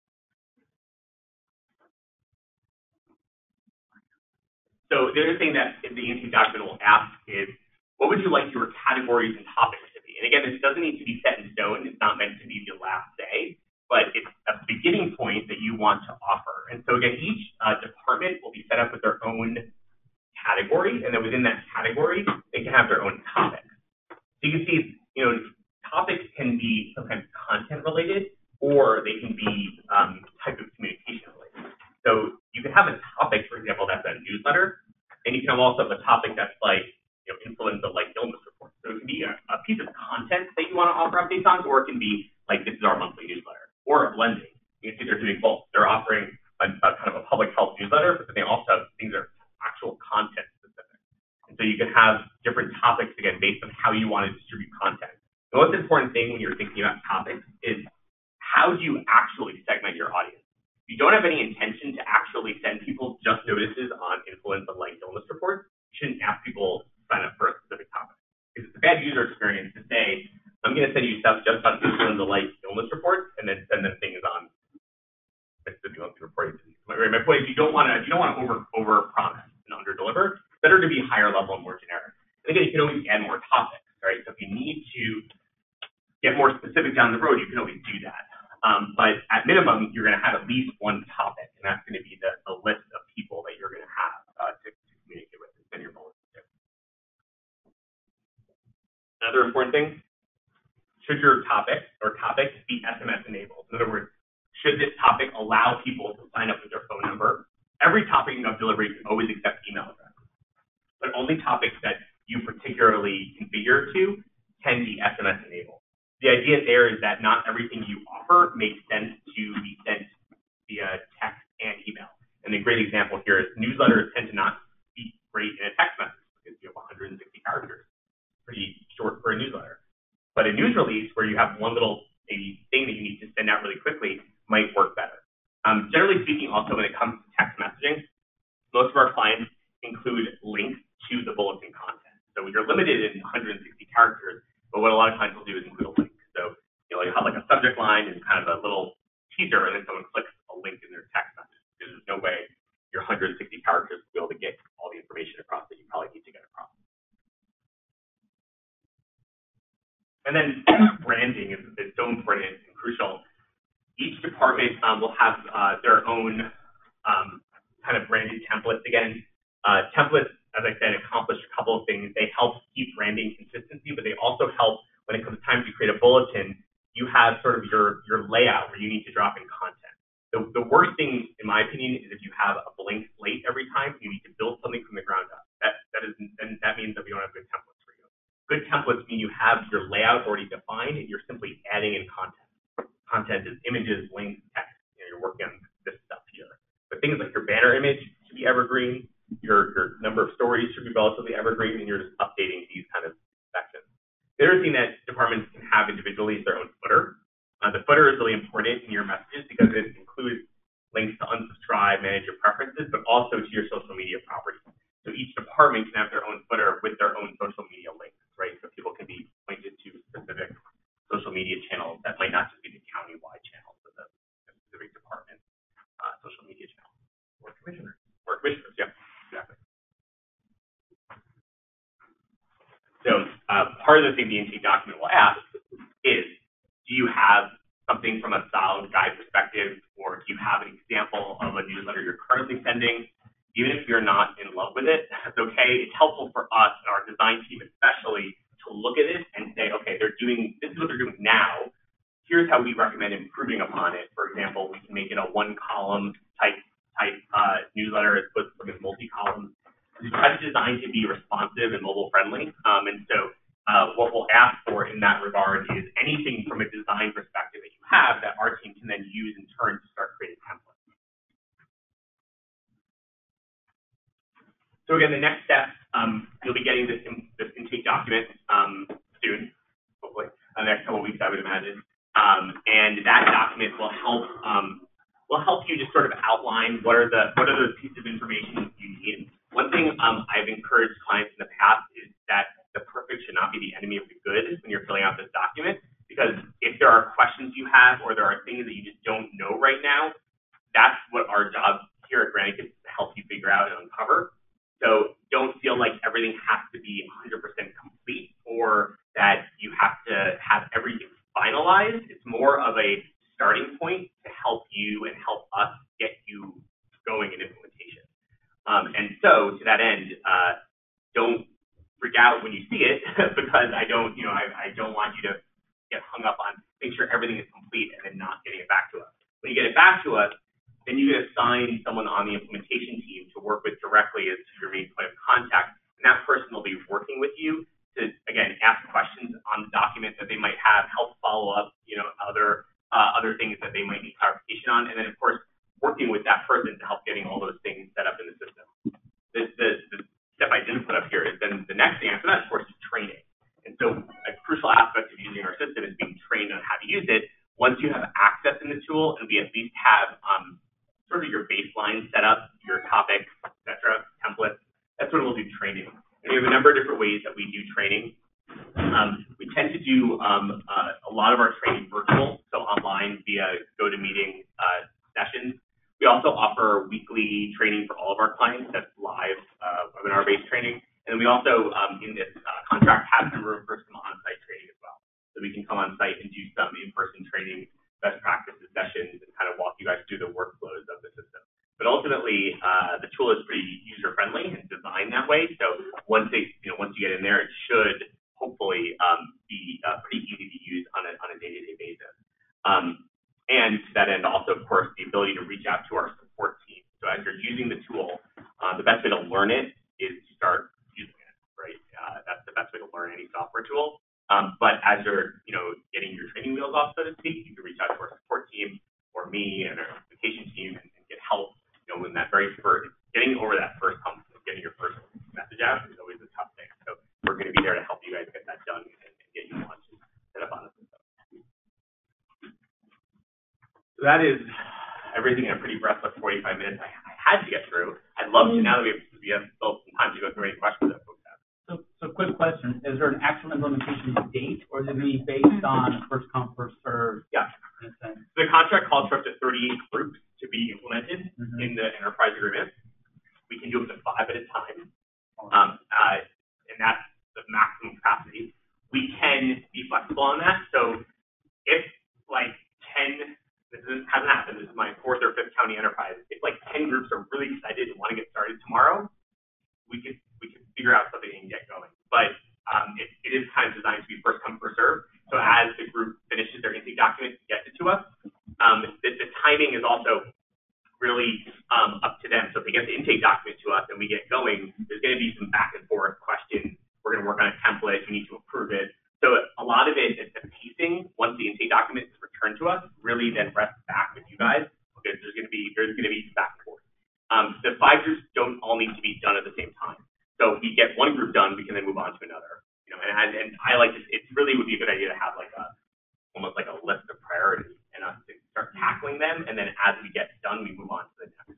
So the other thing that the intake document will ask is, what would you like your categories and topics to be? And again, this doesn't need to be set in stone. It's not meant to be the last say, but it's a beginning point that you want to offer. And so again, each uh, department will be set up with their own category, and then within that category, they can have their own topics. So you can see, you know, topics can be sometimes content related, or they can be um, type of communication related. So you can have a topic, for example, that's a newsletter, and you can also have a topic that's like, you know, influenza-like illness report. So it can be a, a piece of content that you want to offer updates on, or it can be like, this is our monthly newsletter, or a blending. You can see they're doing both. They're offering a, a kind of a public health newsletter, but then they also have things that are actual content specific. And so you can have different topics, again, based on how you want to distribute content. The most important thing when you're thinking about topics is, how do you actually segment your audience? If you don't have any intention to actually send people just notices on influenza-like illness reports, you shouldn't ask people to sign up for a specific topic. Because it's a bad user experience to say, I'm going to send you stuff just on influenza-like illness reports, and then send them things on Mississippi Monthly Reporting. My, my point is, you don't want to you don't want to over over promise and under deliver. It's better to be higher level and more generic. And again, you can always add more topics, right? So if you need to get more specific down the road, you can always do that. Um, but at minimum, you're going to have at least one topic, and that's going to be the, the list of people that you're going to have uh, to, to communicate with and send your bullets to. Another important thing, should your topic or topics be S M S enabled? In other words, should this topic allow people to sign up with their phone number? Every topic in GovDelivery can always accept email addresses, but only topics that you particularly configure to can be S M S enabled. The idea there is that not everything you offer makes sense to be sent via text and email. And a great example here is newsletters tend to not be great in a text message because you have one hundred sixty characters, pretty short for a newsletter. But a news release where you have one little maybe thing that you need to send out really quickly might work better. Um, generally speaking, also when it comes to text messaging, most of our clients include links to the bulletin content. So you're limited in one hundred sixty characters, but what a lot of clients will do is include a link. So you know, you have like a subject line and kind of a little teaser, and then someone clicks a link in their text message. Because there's no way your one hundred sixty characters will be able to get all the information across that you probably need to get across. And then branding is, is so important and crucial. Each department um, will have uh, their own um, kind of branded templates again. Uh, templates, as I said, accomplish a couple of things. They help keep branding consistency, but they also help when it comes time to create a bulletin, you have sort of your, your layout where you need to drop in content. The, the worst thing, in my opinion, is if you have a blank slate every time, you need to build something from the ground up. That, that, is, and that means that we don't have good templates for you. Good templates mean you have your layout already defined and you're simply adding in content. Content is images, links, text. You know, you're working on this stuff here. But things like your banner image should be evergreen, your, your number of stories should be relatively evergreen, and you're just updating these kind of sections. The other thing that departments can have individually is their own footer. Uh, the footer is really important in your messages because it includes links to unsubscribe, manage your preferences, but also to your social media properties. So each department can have their own footer with their own social media links, right? So people can be pointed to specific social media channels that might not just be the county-wide channels of the specific department uh, social media channel. Or commissioners. Or commissioners, yeah, exactly. So uh, part of the thing the intake document will ask is, do you have something from a style guide perspective, or do you have an example of a newsletter you're currently sending? Even if you're not in love with it, that's okay. It's helpful for us and our design team especially to look at it and say, okay, they're doing, this is what they're doing now. Here's how we recommend improving upon it. For example, we can make it a one column type type uh, newsletter as opposed to something multi-column. We try to design to be responsive and mobile friendly. Um, and so uh, what we'll ask for in that regard is anything from a design perspective that you have that our team can then use in turn to start creating templates. So again, the next step, um, you'll be getting this, in, this intake document um, soon, hopefully, in the next couple of weeks, I would imagine. Um, and that document will help um, will help you just sort of outline what are the what are those pieces of information you need. One thing um, I've encouraged clients in the past is that the perfect should not be the enemy of the good when you're filling out this document, because if there are questions you have or there are things that you just don't know right now, that's what our job here at Granicus is to help you figure out and uncover. So don't feel like everything has to be one hundred percent complete or that you have to have everything finalized. It's more of a starting point to help you and help us get you going in implementation. Um, and so to that end, uh, don't freak out when you see it because I don't, you know, I, I don't want you to get hung up on make sure everything is complete and then not getting it back to us. When you get it back to us, then you get assigned someone on the implementation team to work with directly as your main point of contact. And that person will be working with you to, again, ask questions on the document that they might have, help follow up, you know, other uh, other things that they might need clarification on. And then, of course, working with that person to help getting all those things set up in the system. The, the, the step I didn't put up here is then the next thing after that, of course, is training. And so a crucial aspect of using our system is being trained on how to use it. Once you have access in the tool and we at least have um, sort of your baseline setup, your topics, et cetera, templates, that's when we'll do training. And we have a number of different ways that we do training. Um, we tend to do um, uh, a lot of our training virtual, so online via GoToMeeting uh, sessions. We also offer weekly training for all of our clients that's live uh, webinar-based training. And we also, um, in this uh, contract, have some room for some on-site training as well. So we can come on site and do some in-person training, best practices sessions, and kind of walk you guys through the workflows of the system. But ultimately, uh, the tool is pretty user-friendly and designed that way. So once they, you know, once you get in there, it should hopefully um, be uh, pretty easy to use on a on a day-to-day basis. Um, and to that end, also, of course, the ability to reach out to our support team. So as you're using the tool, uh, the best way to learn it is to start using it, right? Uh, that's the best way to learn any software tool. Um, but as you're, you know, getting your training wheels off, so to speak, you can reach out to our support team or me and our implementation team and, and get help. You know, when that very first, getting over that first hump, getting your first message out is always a tough thing. So we're going to be there to help you guys get that done and, and get you launched and set up on the system. So that is everything in a pretty breathless forty-five minutes I, I had to get through. I'd love to, now that we have, we have still some time to go through any questions that folks have. So, so quick question, is there an actual implementation date, or is it going to be based on first come, first served? Yeah. The contract calls for up to thirty-eight groups to be implemented mm-hmm. in the enterprise agreement. We can do up to five at a time, um, uh, and that's the maximum capacity. We can be flexible on that. So if like ten, this is, hasn't happened, this is my fourth or fifth county enterprise, if like ten groups are really excited and want to get started tomorrow, we could we could figure out something and get going. But um, it, it is kind of designed to be first come, first serve. So as the group finishes their intake document and gets it to us, um, the, the timing is also really um, up to them. So if they get the intake document to us and we get going, there's going to be some back and forth questions. We're going to work on a template. we need to approve it. So a lot of it is the pacing, once the intake document is returned to us, really then rests back with you guys, because there's going to be, there's going to be back and forth. Um, the five groups don't all need to be done at the same time. So if we get one group done, we can then move on to another. You know, and, I, and I like to, it really would be a good idea to have like a, almost like a list of priorities and us to start tackling them. And then as we get done, we move on to the next.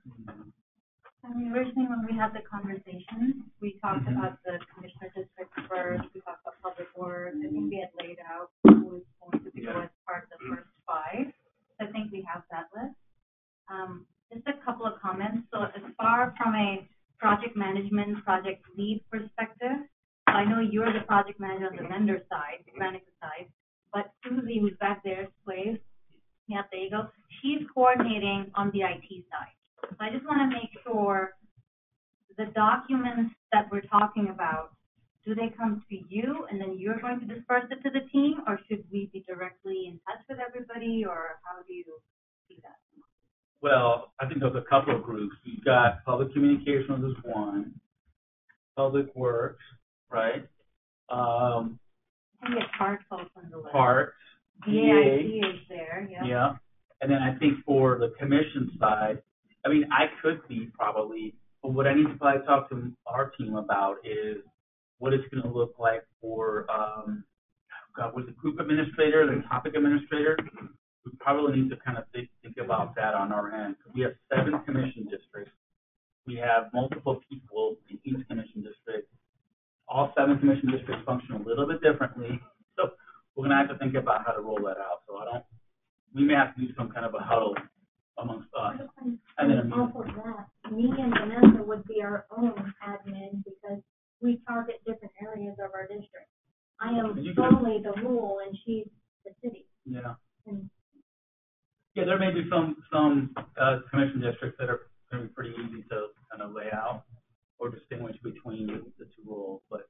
I mean, originally when we had the conversation, we talked mm-hmm. about the commissioner district first, we talked about public works. I think we had laid out who was going to be yeah. as part of the mm-hmm. first five. So I think we have that list. Um, just a couple of comments. So as far from a project management, project lead perspective, I know you're the project manager on the vendor side, the Granicus side, but Susie, who's back there, Slave, yeah, there you go. She's coordinating on the I T side. So I just want to make sure the documents that we're talking about, do they come to you and then you're going to disperse it to the team, or should we be directly in touch with everybody, or how do you see that? Well, I think there's a couple of groups. We've got public communications is one, public works, right? Um, I think it's parts also on the list. Parts. D A I C is there, yeah. Yeah. And then I think for the commission side, I mean, I could be probably, but what I need to probably talk to our team about is what it's going to look like for, um, God, was it group administrator and topic administrator? We probably need to kind of think, think about that on our end. We have seven commission districts. We have multiple people in each commission district. All seven commission districts function a little bit differently. So we're going to have to think about how to roll that out. So I don't, we may have to do some kind of a huddle amongst us. And then off of that, me and Vanessa would be our own admin because we target different areas of our district. I am solely the rural and she's the city. Yeah. And yeah, there may be some some uh, commission districts that are going to be pretty easy to kind of lay out or distinguish between the, the two roles. But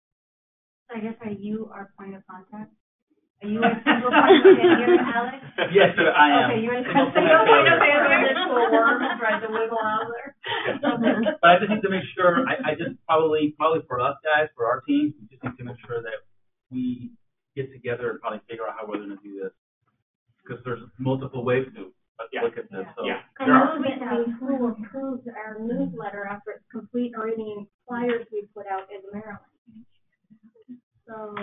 I guess are you our point of contact? Are you a single point of failure, Alex? Yes, sir, I am. Okay, you're a single single point of failure. little worm tried to wiggle out there. But I just need to make sure, I, I just probably, probably for us guys, for our team, we just need to make sure that we get together and probably figure out how we're going to do this. Because there's multiple ways to yeah. look at this. So. Yeah. And ultimately, who approves our newsletter after it's complete or any flyers we put out is Maryland. So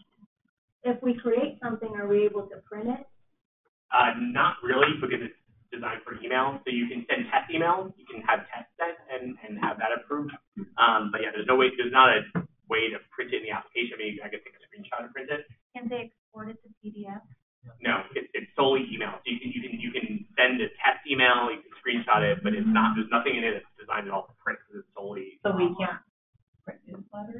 if we create something, are we able to print it? Uh, not really, because it's designed for email. So you can send test emails, you can have test sent and, and have that approved. Um, but yeah, there's no way, there's not a way to print it in the application. Maybe I could take a screenshot and print it. Can they export it to P D F? No, it's, it's solely email. So you can, you can, you can send a test email, you can screenshot it, but it's not, there's nothing in it that's designed at all to print, because it's solely. So we can't print newsletters?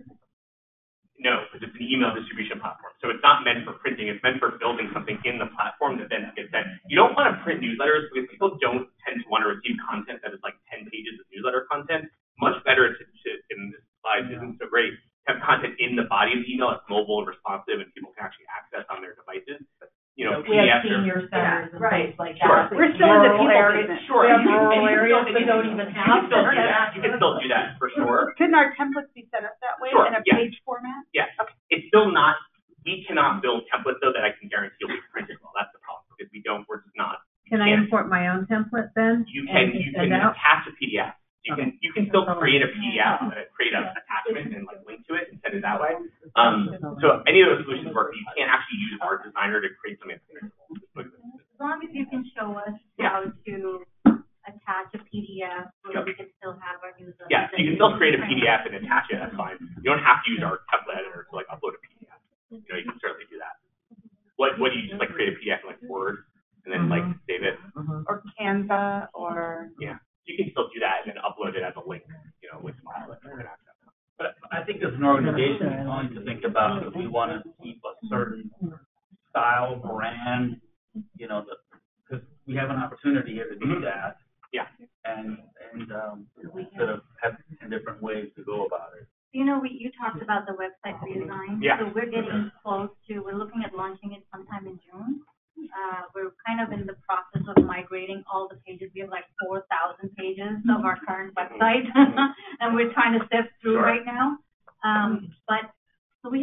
No, because it's an email distribution platform. So it's not meant for printing. It's meant for building something in the platform that then gets sent. You don't want to print newsletters because people don't tend to want to receive content that is like ten pages of newsletter content. Much better to, to in this slide yeah. isn't so great, have content in the body of the email that's mobile and responsive and people can actually access on their devices. You know, we P D F have senior centers yeah, and right. things like sure. that. We're still in the people areas. business. Sure. We have You can- rural and you can areas still- that don't even You have can still do that. that. You can still do that for sure. Couldn't our templates be set up that way Sure, in a yeah. page format? Yes. Okay. It's still not, we cannot build templates though that I can guarantee will be printed well. That's the problem because we don't, we're just not. Can I Yeah. import my own template then? You can, and you send can out? attach a P D F. You Okay. can, you can still create a P D F, uh, create an attachment and like link to it and send it that way. Um, so any of those solutions work. You can't actually use Art Designer to create something that's printable. As long as you can show us Yeah. how to attach a P D F so Yep. we can still have our newsletter. Yeah, so you can still create a P D F and attach it, that's fine. You don't have to use our template editor to like upload a P D F. You know, you can certainly do that. What, what do you just like create a P D F in like Word and then like save it? Or Canva, or Yeah, you can still do that and then upload it as a link, you know, with file that we're gonna access. But I think as an organization, we need to think about if we want to keep a certain style, brand, you know, because we have an opportunity here to do Mhm. that. Yeah. And, and um, instead of having different ways to go about it. You know, we, you talked about the website redesign. Yeah. So we're getting close to, we're looking at launching it sometime in June. Uh, we're kind of in the process of migrating all the pages. We have like four thousand pages of our current website, and we're trying to sift through Sure. right now. Um, but, so we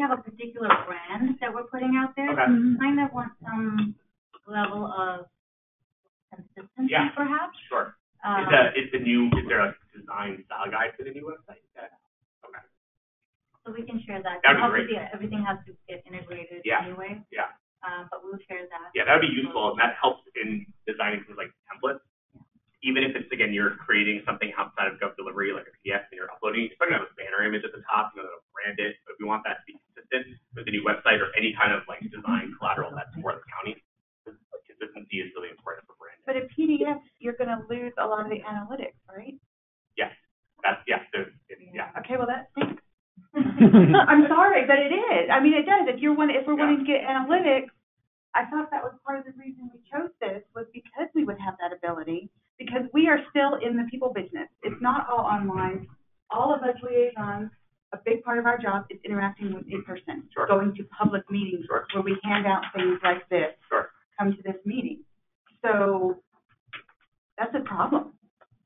have a particular brand that we're putting out there, Okay. we kind of want some level of consistency, Yeah. perhaps. Sure. Um, Is the, is the new, is there a design style guide for the new website? Yeah. Okay. So we can share that. That'd be great. Obviously, everything has to get integrated Yeah. anyway, Yeah. um, but we'll share that. Yeah, that would be useful, and that helps in designing things like templates. Even if it's, again, you're creating something outside of Gov Delivery, like a P D F, and you're uploading, you're still gonna have a banner image at the top, you know, that'll brand it, but we want that to be consistent with the new website or any kind of like design collateral that's for the county. Consistency is really important for branding. But a P D F, you're gonna lose a lot of the analytics, right? Yes, that's, yes, there's, it's- yeah. Okay, well, that stinks. I'm sorry, but it is. I mean, it does. If you're one, if we're Yeah. wanting to get analytics, I thought that was part of the reason we chose this was because we would have that ability. Because we are still in the people business. It's not all online. All of us liaisons, a big part of our job is interacting with a person. Sure. Going to public meetings Sure. where we hand out things like this. Sure. Come to this meeting. So that's a problem.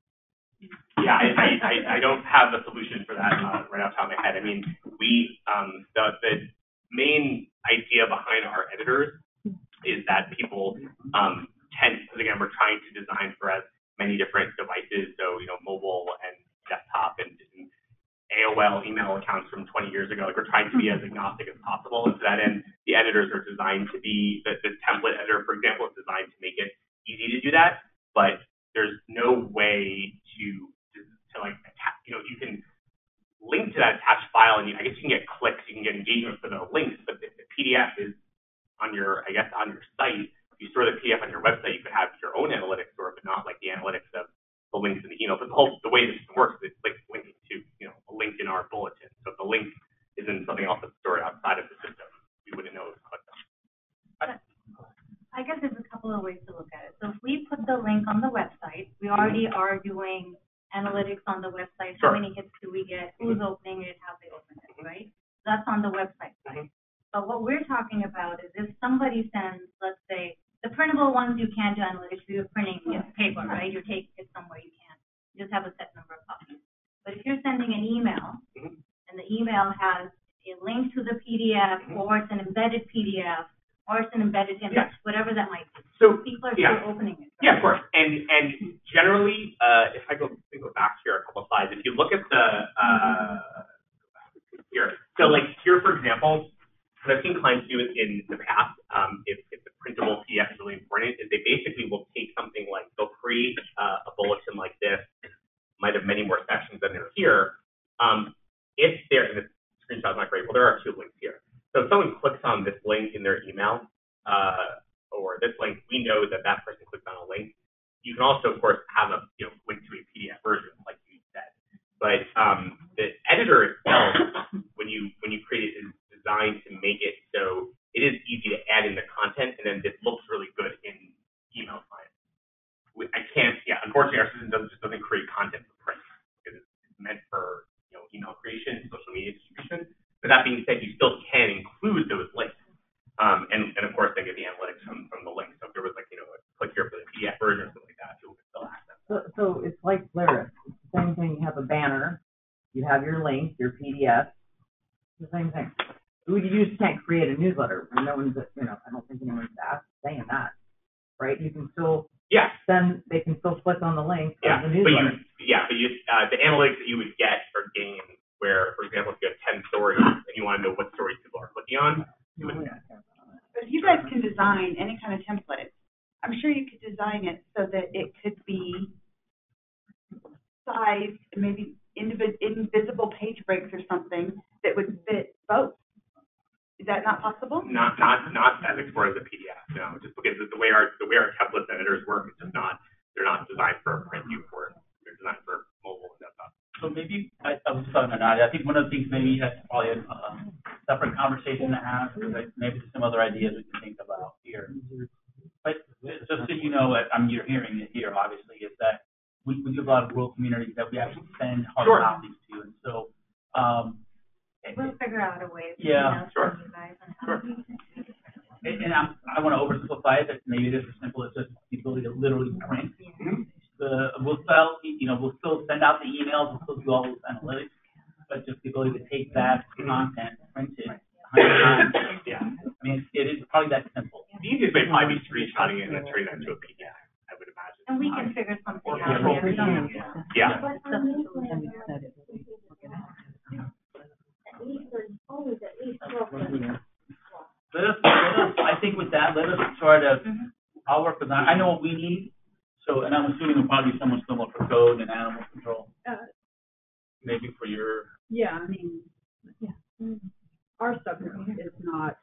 Yeah, I, I, I, I don't have a solution for that, uh, right off the top of my head. I mean, we, um, the, the main idea behind our editors is that people, um, tend, because again, we're trying to design for as many different devices, so, you know, mobile and desktop and, and A O L email accounts from twenty years ago. Like, we're trying to be as agnostic as possible. And to that end, the editors are designed to be, the, the template editor, for example, is designed to make it easy to do that, but there's no way to, to, to like, attach, you know, you can link to that attached file, and you, I guess you can get clicks, you can get engagement for the links, but the, the P D F is on your, I guess, on your site. If you store the P D F on your website, you could have your own analytics store, but not like the analytics of the links in the email. But the whole, the way this works is it's like linking to, you know, a link in our bulletin. So if the link is in something else that's stored outside of the system, we wouldn't know it was clicked on. I guess there's a couple of ways to look at it. So if we put the link on the website, we already are doing analytics on the website. Sure. How many hits do we get? Who's opening it? How they open it, right? That's on the website side. But what we're talking about is if somebody sends, let's say, the printable ones you can't do analytics, you're printing paper, right? You're taking it somewhere you can't. You just have a set number of copies. But if you're sending an email, and the email has a link to the P D F, or it's an embedded P D F, or it's an embedded image, Yeah. whatever that might be. So, People are yeah. still opening it. Right? Yeah, of course. And and generally, uh, if I go let me go back here a couple of slides, if you look at the uh, here, so like here for example, what I've seen clients do in the past, um, if, if the printable P D F is really important, is they basically will take something like they'll create uh, a bulletin like this, might have many more sections than are here. Um, if they're and the screenshot's not great, well there are two links here. So if someone clicks on this link in their email, uh, or this link, we know that that person clicked on a link. You can also, of course, have a you know link to a P D F version, like you said. But um, the editor itself, when you when you create it, is designed to make it so it is easy to add in the content, and then it looks really good in email clients. We, I can't, yeah, unfortunately, our system doesn't just doesn't create content for print because it's meant for you know email creation, social media distribution. But that being said, you still can include those links. Um, and, and of course, they get the analytics from, from the link. So if there was like, you know, a click here for the P D F version or something like that, people could still access that. So, so it's like Polaris. It's the same thing. You have a banner, you have your link, your P D F, the same thing. We you just can't create a newsletter. No one's, you know, I don't think anyone's asked, saying that, right? You can still Yeah. send, they can still click on the link Yeah. of the But you, newsletter. yeah, but you, uh, the analytics that you would get are gained where, for example, if you have ten stories and you want to know what stories people are clicking on, you would. But if you guys can design any kind of template, I'm sure you could design it so that it could be sized, maybe individ, invisible page breaks or something that would fit both. Is that not possible? Not, not, not as explored as a P D F, no, just because the way our, the way our template editors work, it's just not, they're not designed for print viewport. They're designed for mobile and desktop. So maybe, I, I was just talking about Nadia, I think one of the things maybe that's probably a uh, separate conversation to have, because like maybe there's some other ideas we can think about here. But just so you know, I mean, you're hearing it here, obviously, is that we, we do a lot of rural communities that we actually send hard Sure. copies to, and so, um, We'll figure out a way. Yeah, you know, sure. from you guys on how Sure. to use it. and, and I'm, I want to oversimplify it, but maybe it is as simple as just the ability to literally print. The, we'll still, you know, we'll still send out the emails, we'll still do all those analytics, but just the ability to take that content, print it, one probably that simple. The easiest way would probably be screenshotting it and then turning that into a P D F, I would imagine. And we can figure something Or out. control there. freedom. Yeah. But our newsletter, at least there's always at least twelve. Let us, let us, I think with that, let us try to, I'll work with that. I know what we need, so, and I'm assuming it'll probably be somewhat similar for code and animal control, Uh, maybe for your, yeah, I mean, yeah, our stuff is is not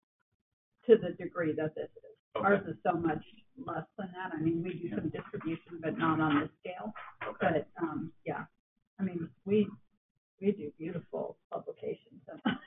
to the degree that this is. Okay. Ours is so much less than that. I mean, we do some distribution, but not on this scale. Okay. But, um, yeah, I mean, we, we do beautiful publications.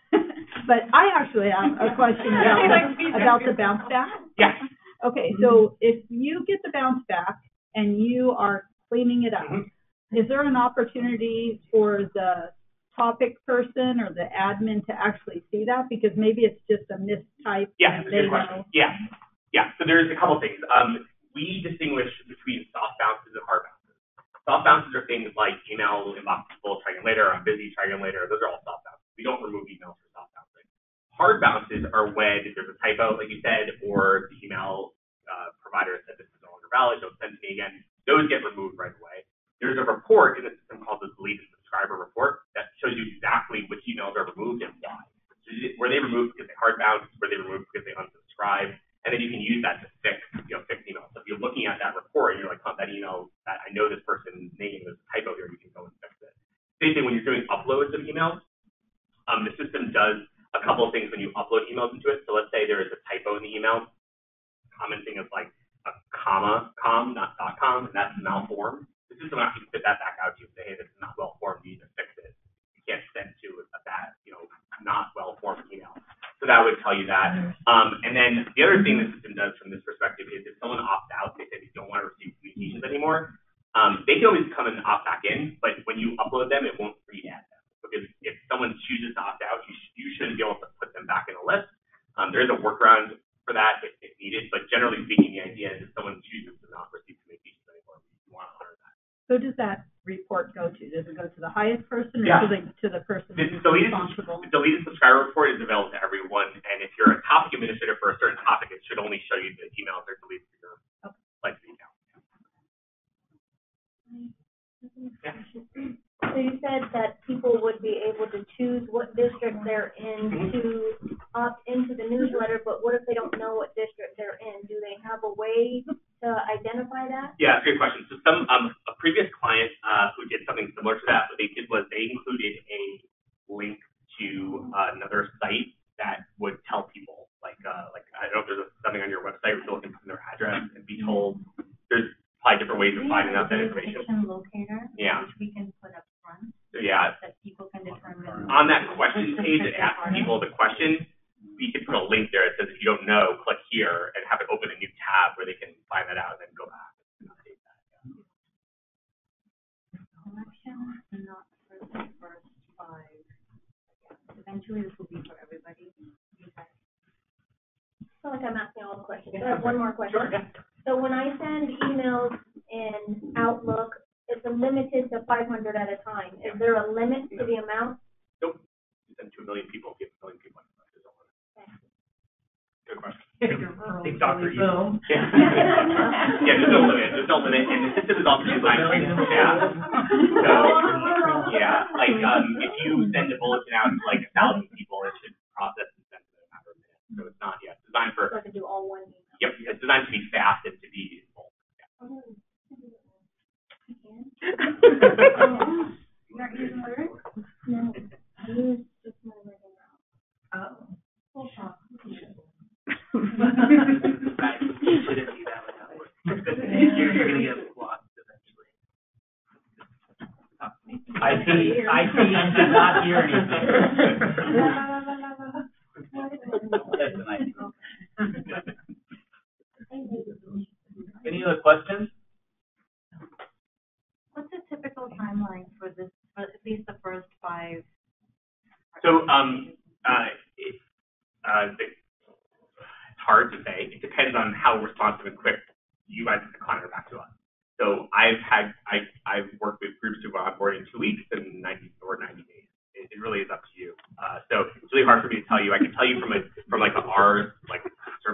But I actually have a question about, the- about the bounce back. Yeah. Okay, so if you get the bounce back and you are cleaning it up, Mhm. is there an opportunity for the topic person or the admin to actually see that? Because maybe it's just a mistype. Yeah, and that's a they good question. know. Yeah, yeah. So there's a couple things. Um, we distinguish between soft bounces and hard bounces. Soft bounces are things like email inbox is full, try again later, I'm busy, try again later. Those are all soft bounces. We don't remove emails for soft bouncing. Hard bounces are when there's a typo, like you said, or the email uh, provider said this is no longer valid, don't send it to me again. Those get removed right away. There's a report in the system called the deleted subscriber report that shows you exactly which emails are removed and why. So were they removed because they hard bounced? Were they removed because they unsubscribed? And then you can use that to fix, you know, fix emails. So if you're looking at that report and you're like, oh, that email, that I know this person's name, there's a typo here, you can go and fix it. Same thing when you're doing uploads of emails. Um, the system does a couple of things when you upload emails into it. So let's say there is a typo in the email. Common thing is like a comma, com, not dot com, and that's malformed. The system will actually spit that back out to you and say, hey, this is not well formed, you need to fix it. You can't send to a bad, you know, not well formed email. So that would tell you that. Um, and then the other thing the system does from this perspective is if someone opts out, they say they don't want to receive communications anymore, um, they can always come and opt back in, but when you upload them, it won't re-add them. Because if someone chooses to opt out, you, sh you shouldn't be able to put them back in a list. Um, there is a workaround for that if, if needed, but generally speaking, the idea is if someone chooses to not receive communications anymore, you want to honor that. Who does that report go to? Does it go to the highest person or Yeah. to the, to the person The who's deleted, responsible? the deleted subscriber report is available to everyone, and if you're a topic administrator for a certain topic, it should only show you the emails that are deleted for your Okay. legacy account. Yeah. So you said that people would be able to choose what district they're in to opt into the newsletter, but what if they don't know what district they're in? Do they have a way to identify that? Yeah, that's a good question. So some um, a previous client uh, who did something similar to that, what they did was they included a link to uh, another site that would tell people, like, uh, like I don't know if there's a, something on your website where people can put in their address and be told. There's probably different ways of finding out that information. Jurisdiction locator, Yeah. which we can put up front, So yeah, that people can determine. on that question which page, it district asks they're part of. people the question. We can put a link there that says if you don't know, click here and have it open a new tab where they can find that out and then go back and update that. Election, not for the first five. Eventually, this will be for everybody. You guys- I feel like I'm asking all the questions. I have one more question. So when I send emails in Outlook, it's limited to five hundred at a time. Is there a limit to the amount? Nope. You send to a million people, give a million people. There's no limit. Good question. Think Doctor Evil. Yeah. Yeah, there's no limit. There's no limit, and the system is also designed. Yeah. So, yeah, like um, if you send a bulletin out to like a thousand people, it should process and send it in a matter of minutes. So it's not, yeah, it's designed for. So I can do all one email. Yep, it's designed to be fast and to be full. You're not using Word? No, I use just my regular. Oh. Full talk. Right, you shouldn't do that without work. You're, you're gonna get blocked eventually. I T, I T did not hear anything. That's an idea. Any other questions? What's the typical timeline for this, for at least the first five? So, um, uh, it, uh, the, it's hard to say. It depends on how responsive and quick you guys as the client are back to us. So I've had, I, I've worked with groups who are onboarding in two weeks and ninety or ninety days. It, it really is up to you. Uh, so it's really hard for me to tell you. I can tell you from a, from like a, our like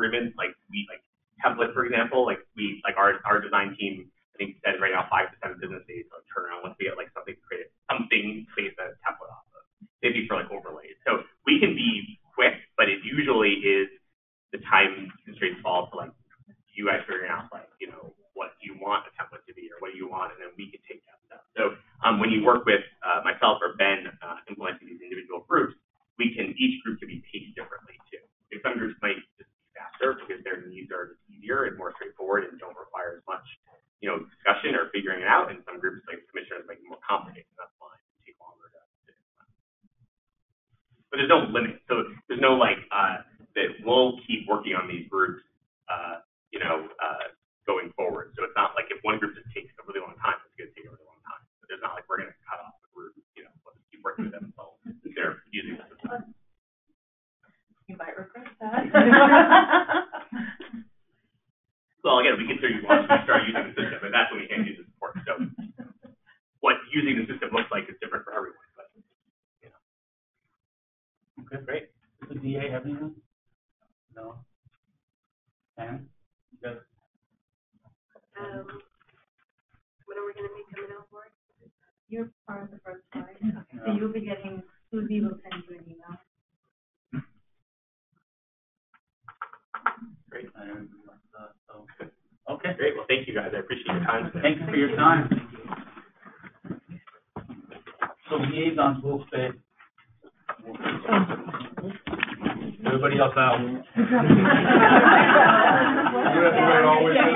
agreements, like we, like templates, for example, like we, like our, our design team, I think said right now five to seven business days to like, turn around once we get like something created, something based on a template off of. Maybe for like overlays. So we can be quick, but it usually is the time constraints fall to like you guys figuring out like, you know, what you want a template to be or what you want, and then we can take that stuff. So um, when you work with uh, myself or Ben uh, implementing these individual groups, we can, each group can be paced differently too. If some groups might just be faster because their needs are easier and more straightforward and don't require as much, you know, discussion or figuring it out, and some groups like commissioners might be more complicated, and that's fine. It take longer to, to implement. But there's no limit. So there's no like uh, that we'll keep working on these groups, uh, you know, uh, going forward. So it's not like if one group just takes a really long time, it's going to take a really long time. But there's not like we're going to cut off the group, you know, let's keep working with them until they're using the system. You might regret that. Well, again, we consider you once we start using the system, and that's when we can't use the support. So what using the system looks like is different for everyone. But, you know. Okay, great. Does the D A have anything? No. Pam? You guys? Um, when are we gonna be coming out for it? You're part of the first slide. Okay. So you'll be getting, Susie will send you an email. Great. And, uh, so, okay. Great. Well, thank you guys. I appreciate your time today. Thank you for your time. So liaisons will stay. Everybody else out. always is.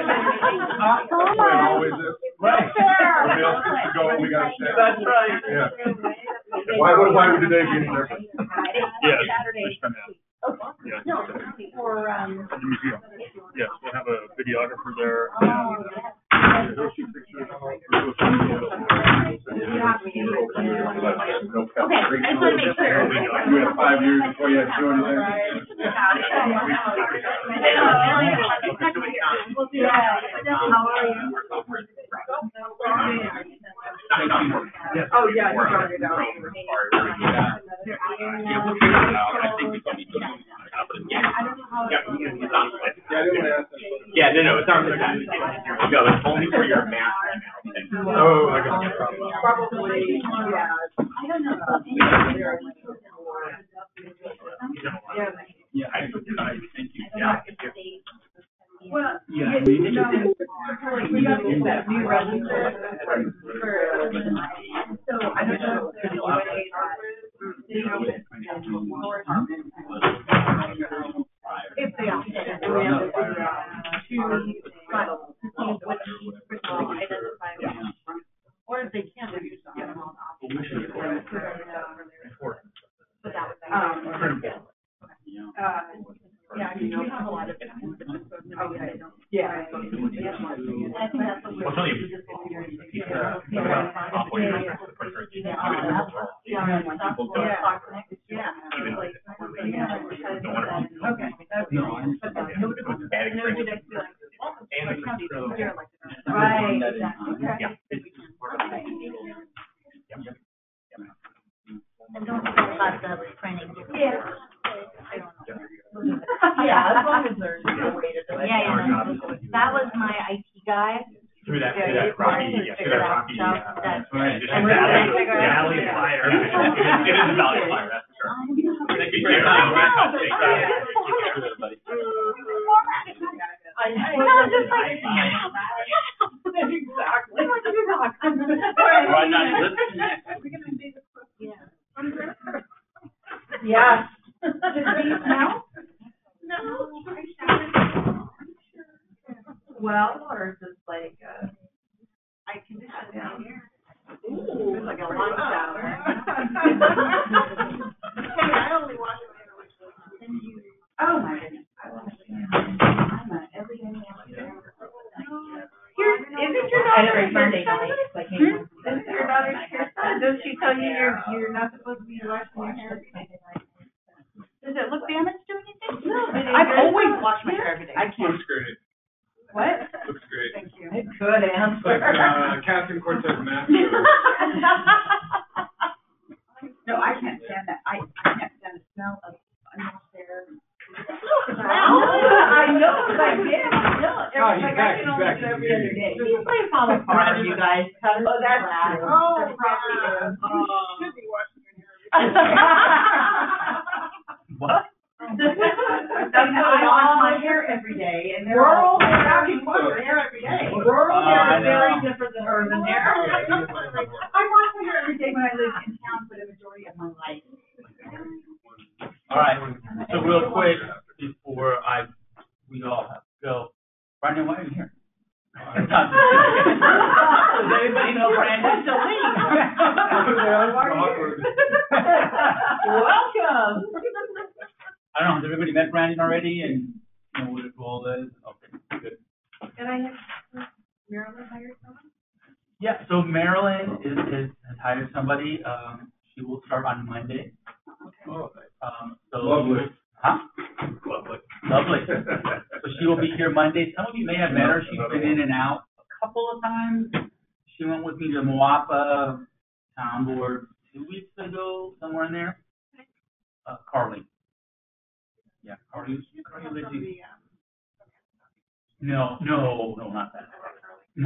always is. Right. Everybody else gets to go, we gotta stay. That's right. Yeah. Why would, why would today be any different? Yes. Saturday. Yeah. No, for, um. The museum. Yes, we'll have a videographer there. Oh, And Those two pictures. Okay, I just wanna make sure. You had five years before you had to do anything. We'll do that. How are you? Yes. Oh, yeah, you got it out. Yeah, we'll figure it out. I think we can be good. Yeah, yeah, we can get on with it. Yeah, I didn't want to ask that. Yeah, no, no, it's not really that. No, it's only for your math email. Oh, I got it. Probably, yeah. I don't know. Yeah. Yeah, I, I thank you. Yeah. Well, Yeah. you know, like, we got to get that new register for, so I don't know if there's a way that, you know, if they all, we have to figure out two files, to see which, which one identify, or if they can't, we just get them all off. But that would be, um, uh, yeah, I mean, we have a lot of different, okay, yeah. And I think that's what we're. Well, tell you. Yeah. Okay, that's. No, I But understand. the notable, the notable next to like, well, And the county, control. they're like, Right, exactly. Yeah. And don't forget about the printing. Yeah. I don't know. yeah, as long as there's a way to do it. Yeah, yeah, no. That was my I T guy. Through that, Yeah, through that it's Rocky, hard to yeah, through figure that out Rocky, stuff uh, that- right, just And a we're valley, trying to figure out- valley yeah. flyer. It is, it is a valley flyer, that's for sure. Thank you for your time. Take care. Take care, everybody. I No, just like- Exactly. Why not listen? Yeah. No? No. Well, or is this like, uh? I can just shut down here. Ooh, like a lunch hour. Hey, I only watch it. Oh, my goodness. I love it. I'm a everyday amateur. Here's, isn't your daughter? Every Sunday night, like, Hmm? isn't your daughter, does she tell you you're, you're not supposed to be washing your hair? Does it look damaged to anything? No. I've always washed my hair every day. I can't. Looks great. What? Looks great. Thank you. Good answer. Like, uh, Captain Cortez mask. No, I can't stand that. I, I can't stand the smell of unwashed hair. Smell? Yeah, no, Oh, he's like, back, I can he's only back, do every he's other here. day. He plays on the farm, you guys. Oh, that's true. Oh, There probably yeah. is. You Oh. should be washing your hair. What? That's how I wash my hair every day, and they're Rural all. hair, you wash your hair every day. Rural Oh, hair I is very know. different than urban hair. I wash my hair every day when I lived in town for the majority of my life. All right, so real quick, before I, we all have to go, Brandon, why are you here? Does anybody know Brandon? Welcome. I don't know, has everybody met Brandon already and know what his role is? Okay, good. And I have Marilyn hired someone? Yeah, so Marilyn is, is, has hired somebody, um, she will start on Monday. Oh, Um, so. Lovely. Huh? Lovely. Lovely. So she will be here Monday. Some of you may have met her. She's been in and out a couple of times. She went with me to Moapa Town Board two weeks ago, somewhere in there. Uh, Carly. Yeah, Carly. Carly lives in- No, no, no, not that. No.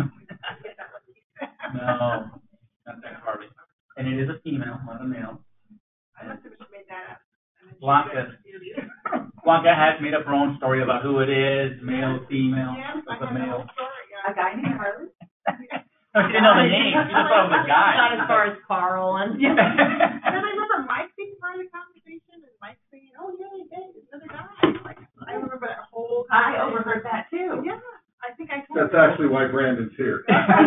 No, not that Carly. And it is a female, not a male. I must have just made that up. Blanca. Blanca has made up her own story about who it is, male, female, Yes, I it's a have a male. whole story, A yeah. guy named Harlan? No, she didn't know the name, she just thought it was a guy. Not as far as Carl and. And I remember Mike being part of the conversation, and Mike saying, oh, yeah, yeah, there's another guy. Like, I remember that whole. I overheard that too. Yeah, I think I told. That's actually why Brandon's here.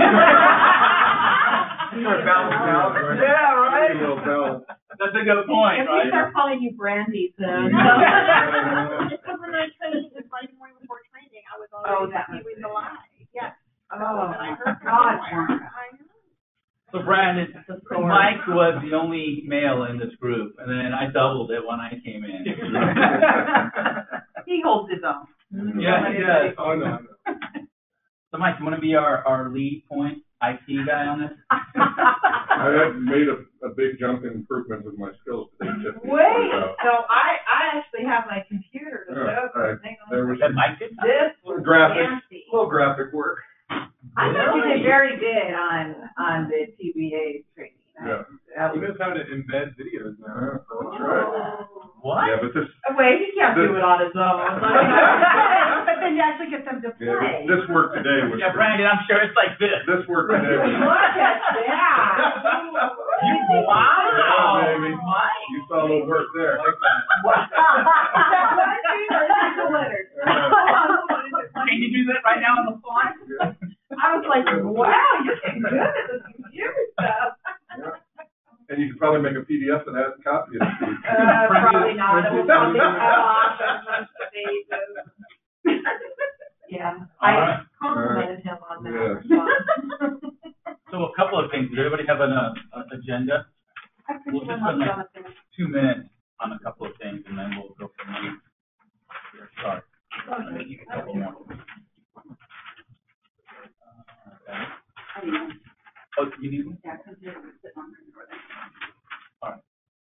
Start balancing out. Yeah, right. A little balance. That's a good point, If we right? start calling you Brandy soon. Because when I trained, just right morning before training, I was Oh, already that doing must the be. lie. Yes. Oh, And I my heard from God, somewhere. Blanca. I know. So Brandon, The story. Mike was the only male in this group, and then I doubled it when I came in. He holds his own. Yeah, he does. Oh, no, no. So Mike, you wanna be our, our lead point I T guy on this? I have made a, a big jump in improvement with my skills today, just. Wait, so I, I actually have my computer to Yeah, show all right. you. Hang on. There was That Mike did? This was graphics, nasty. little graphic work. I thought you did very good on, on the T B A training. Yeah. That He was- knows how to embed videos now. Yeah, that's right. What? Yeah, but this, Oh, wait, he can't do it on his own. But then you actually get them to yeah, play. this work today was. Yeah, Brandon, I'm sure it's like this. This work today was. Look at that. You- Wow. Yeah, baby. Mike. You saw a little work there. Is that what I see, or is that the letter? Can you do that right now on the fly? Yeah. I was like, wow, you're getting good at this computer stuff. Yeah. And you could probably make a P D F that has a copy of it. Uh, probably not, it will probably cut off a bunch of pages. Yeah, All right. I complimented him on that Yeah. response. So a couple of things. Does everybody have an uh, uh, agenda? I We'll just spend like two minutes on a couple of things, and then we'll go from there. Here, sorry. Maybe a couple more. Uh, okay. Oh, you need one? Yeah, because you're sitting on the door there. All right.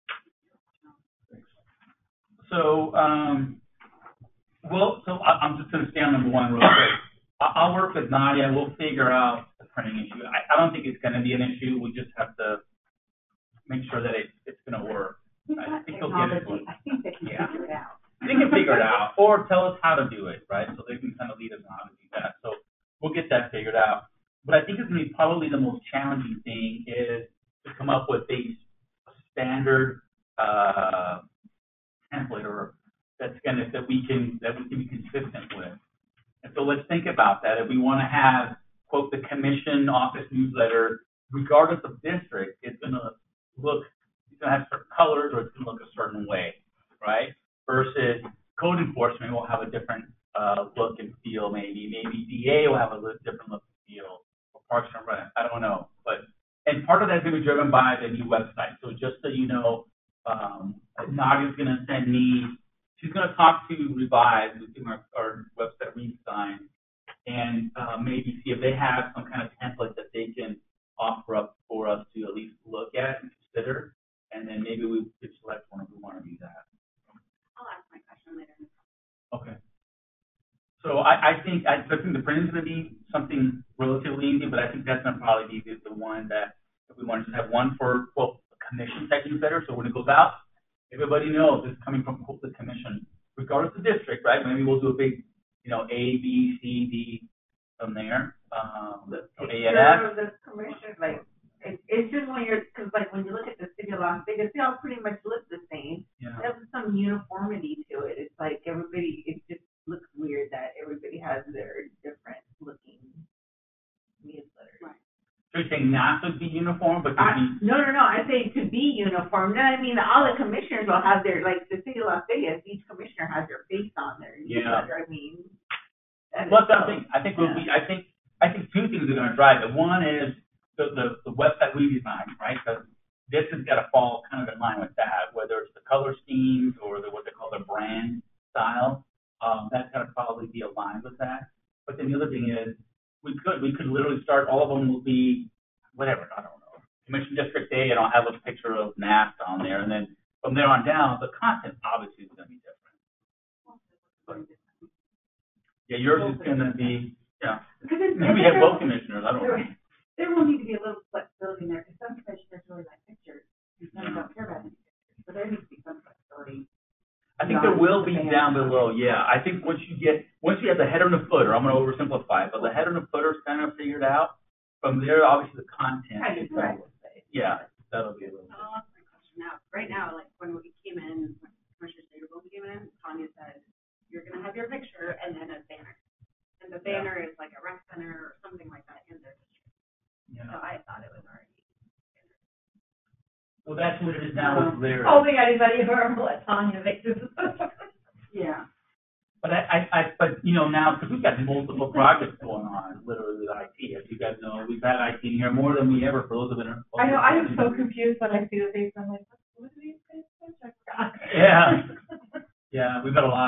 So, um, well, so I, I'm just gonna stay on number one real quick. I, I'll work with Nadia, we'll figure out the printing issue. I, I don't think it's gonna be an issue, we just have to make sure that it, it's gonna work. I think they'll get it. I think they can Yeah. figure it out. They can figure it out, or tell us how to do it, right? So they can kind of lead us on how to do that. So we'll get that figured out. But I think it's gonna be probably the most challenging thing is to come up with a standard, uh, template or that's gonna, that we can, that we can be consistent with. And so let's think about that. If we wanna have, quote, the commission office newsletter, regardless of district, it's gonna look, it's gonna have certain colors or it's gonna look a certain way, right? Versus code enforcement will have a different, uh, look and feel maybe. Maybe D A will have a little different look and feel, or Parks and Rec, I don't know. But, and part of that's gonna be driven by the new website. So just so you know, um, Nadia's gonna send me, she's gonna talk to Revise, who's doing our, our website redesign, and, uh, maybe see if they have some kind of template that they can offer up for us to at least look at and consider, and then maybe we could select one if we wanna do that. I'll ask my question later. Okay. So I, I think, I, I think the print is gonna be something relatively easy, but I think that's gonna probably be the, the one that, if we want to have one for, well, a commission type newsletter, so when it goes out, everybody knows it's coming from the commission, regardless of district, right? Maybe we'll do a big, you know, A, B, C, D from there, um, The A picture and F. of the commission, like, it, it's just when you're, cause like when you look at the city of Las Vegas, they all pretty much look the same. Yeah. There's some uniformity to it. It's like everybody, it just looks weird that everybody has their different looking newsletters. Right. So you're saying not to be uniform, but to I, be, no, no, no, I say to be uniform. No, I mean, all the commissioners will have their, like, the city of Las Vegas, each commissioner has their face on their Yeah. newsletter. I mean. that is plus I so- think, I think we'll be, I think, I think two things are gonna drive it. One is the, the, the website we design, right? Because this has gotta fall kind of in line with that, whether it's the color schemes or the, what they call the brand style. Um, that's gotta probably be aligned with that. But then the other thing is, we could, we could literally start, all of them will be, whatever, I don't know. Commission District A, and I'll have a picture of NAST on there, and then from there on down, the content obviously is gonna be different. But, yeah, yours is gonna be, yeah, Because it's, maybe we have both commissioners, I don't know. there, there will need to be a little flexibility in there, because some commissioners really like pictures, and some don't care about any pictures, so there needs to be some flexibility. I think there will be down below, yeah. I think once you get, once you have the header and the footer, I'm gonna oversimplify it, but the header and the footer is kind of figured out. From there, obviously, the content. Kind of is right. Yeah, that'll be a little bit. I'll ask my question now. Right now, like when we came in, when Commissioner Stapleton came in, Tanya said, you're gonna have your picture and then a banner. And the banner is like a rec center or something like that in their district. Yeah. So I thought it was already. Well, that's what it is now with Larry. I don't think anybody ever let Tanya make this. Yeah. But I, I, I, but, you know, now, because we've got multiple projects going on, literally with I T. As you guys know, we've had I T in here more than we ever, for those of it. I know, I am so confused when I see the face, I'm like, what do these guys? I forgot. Yeah. Yeah, we've got a lot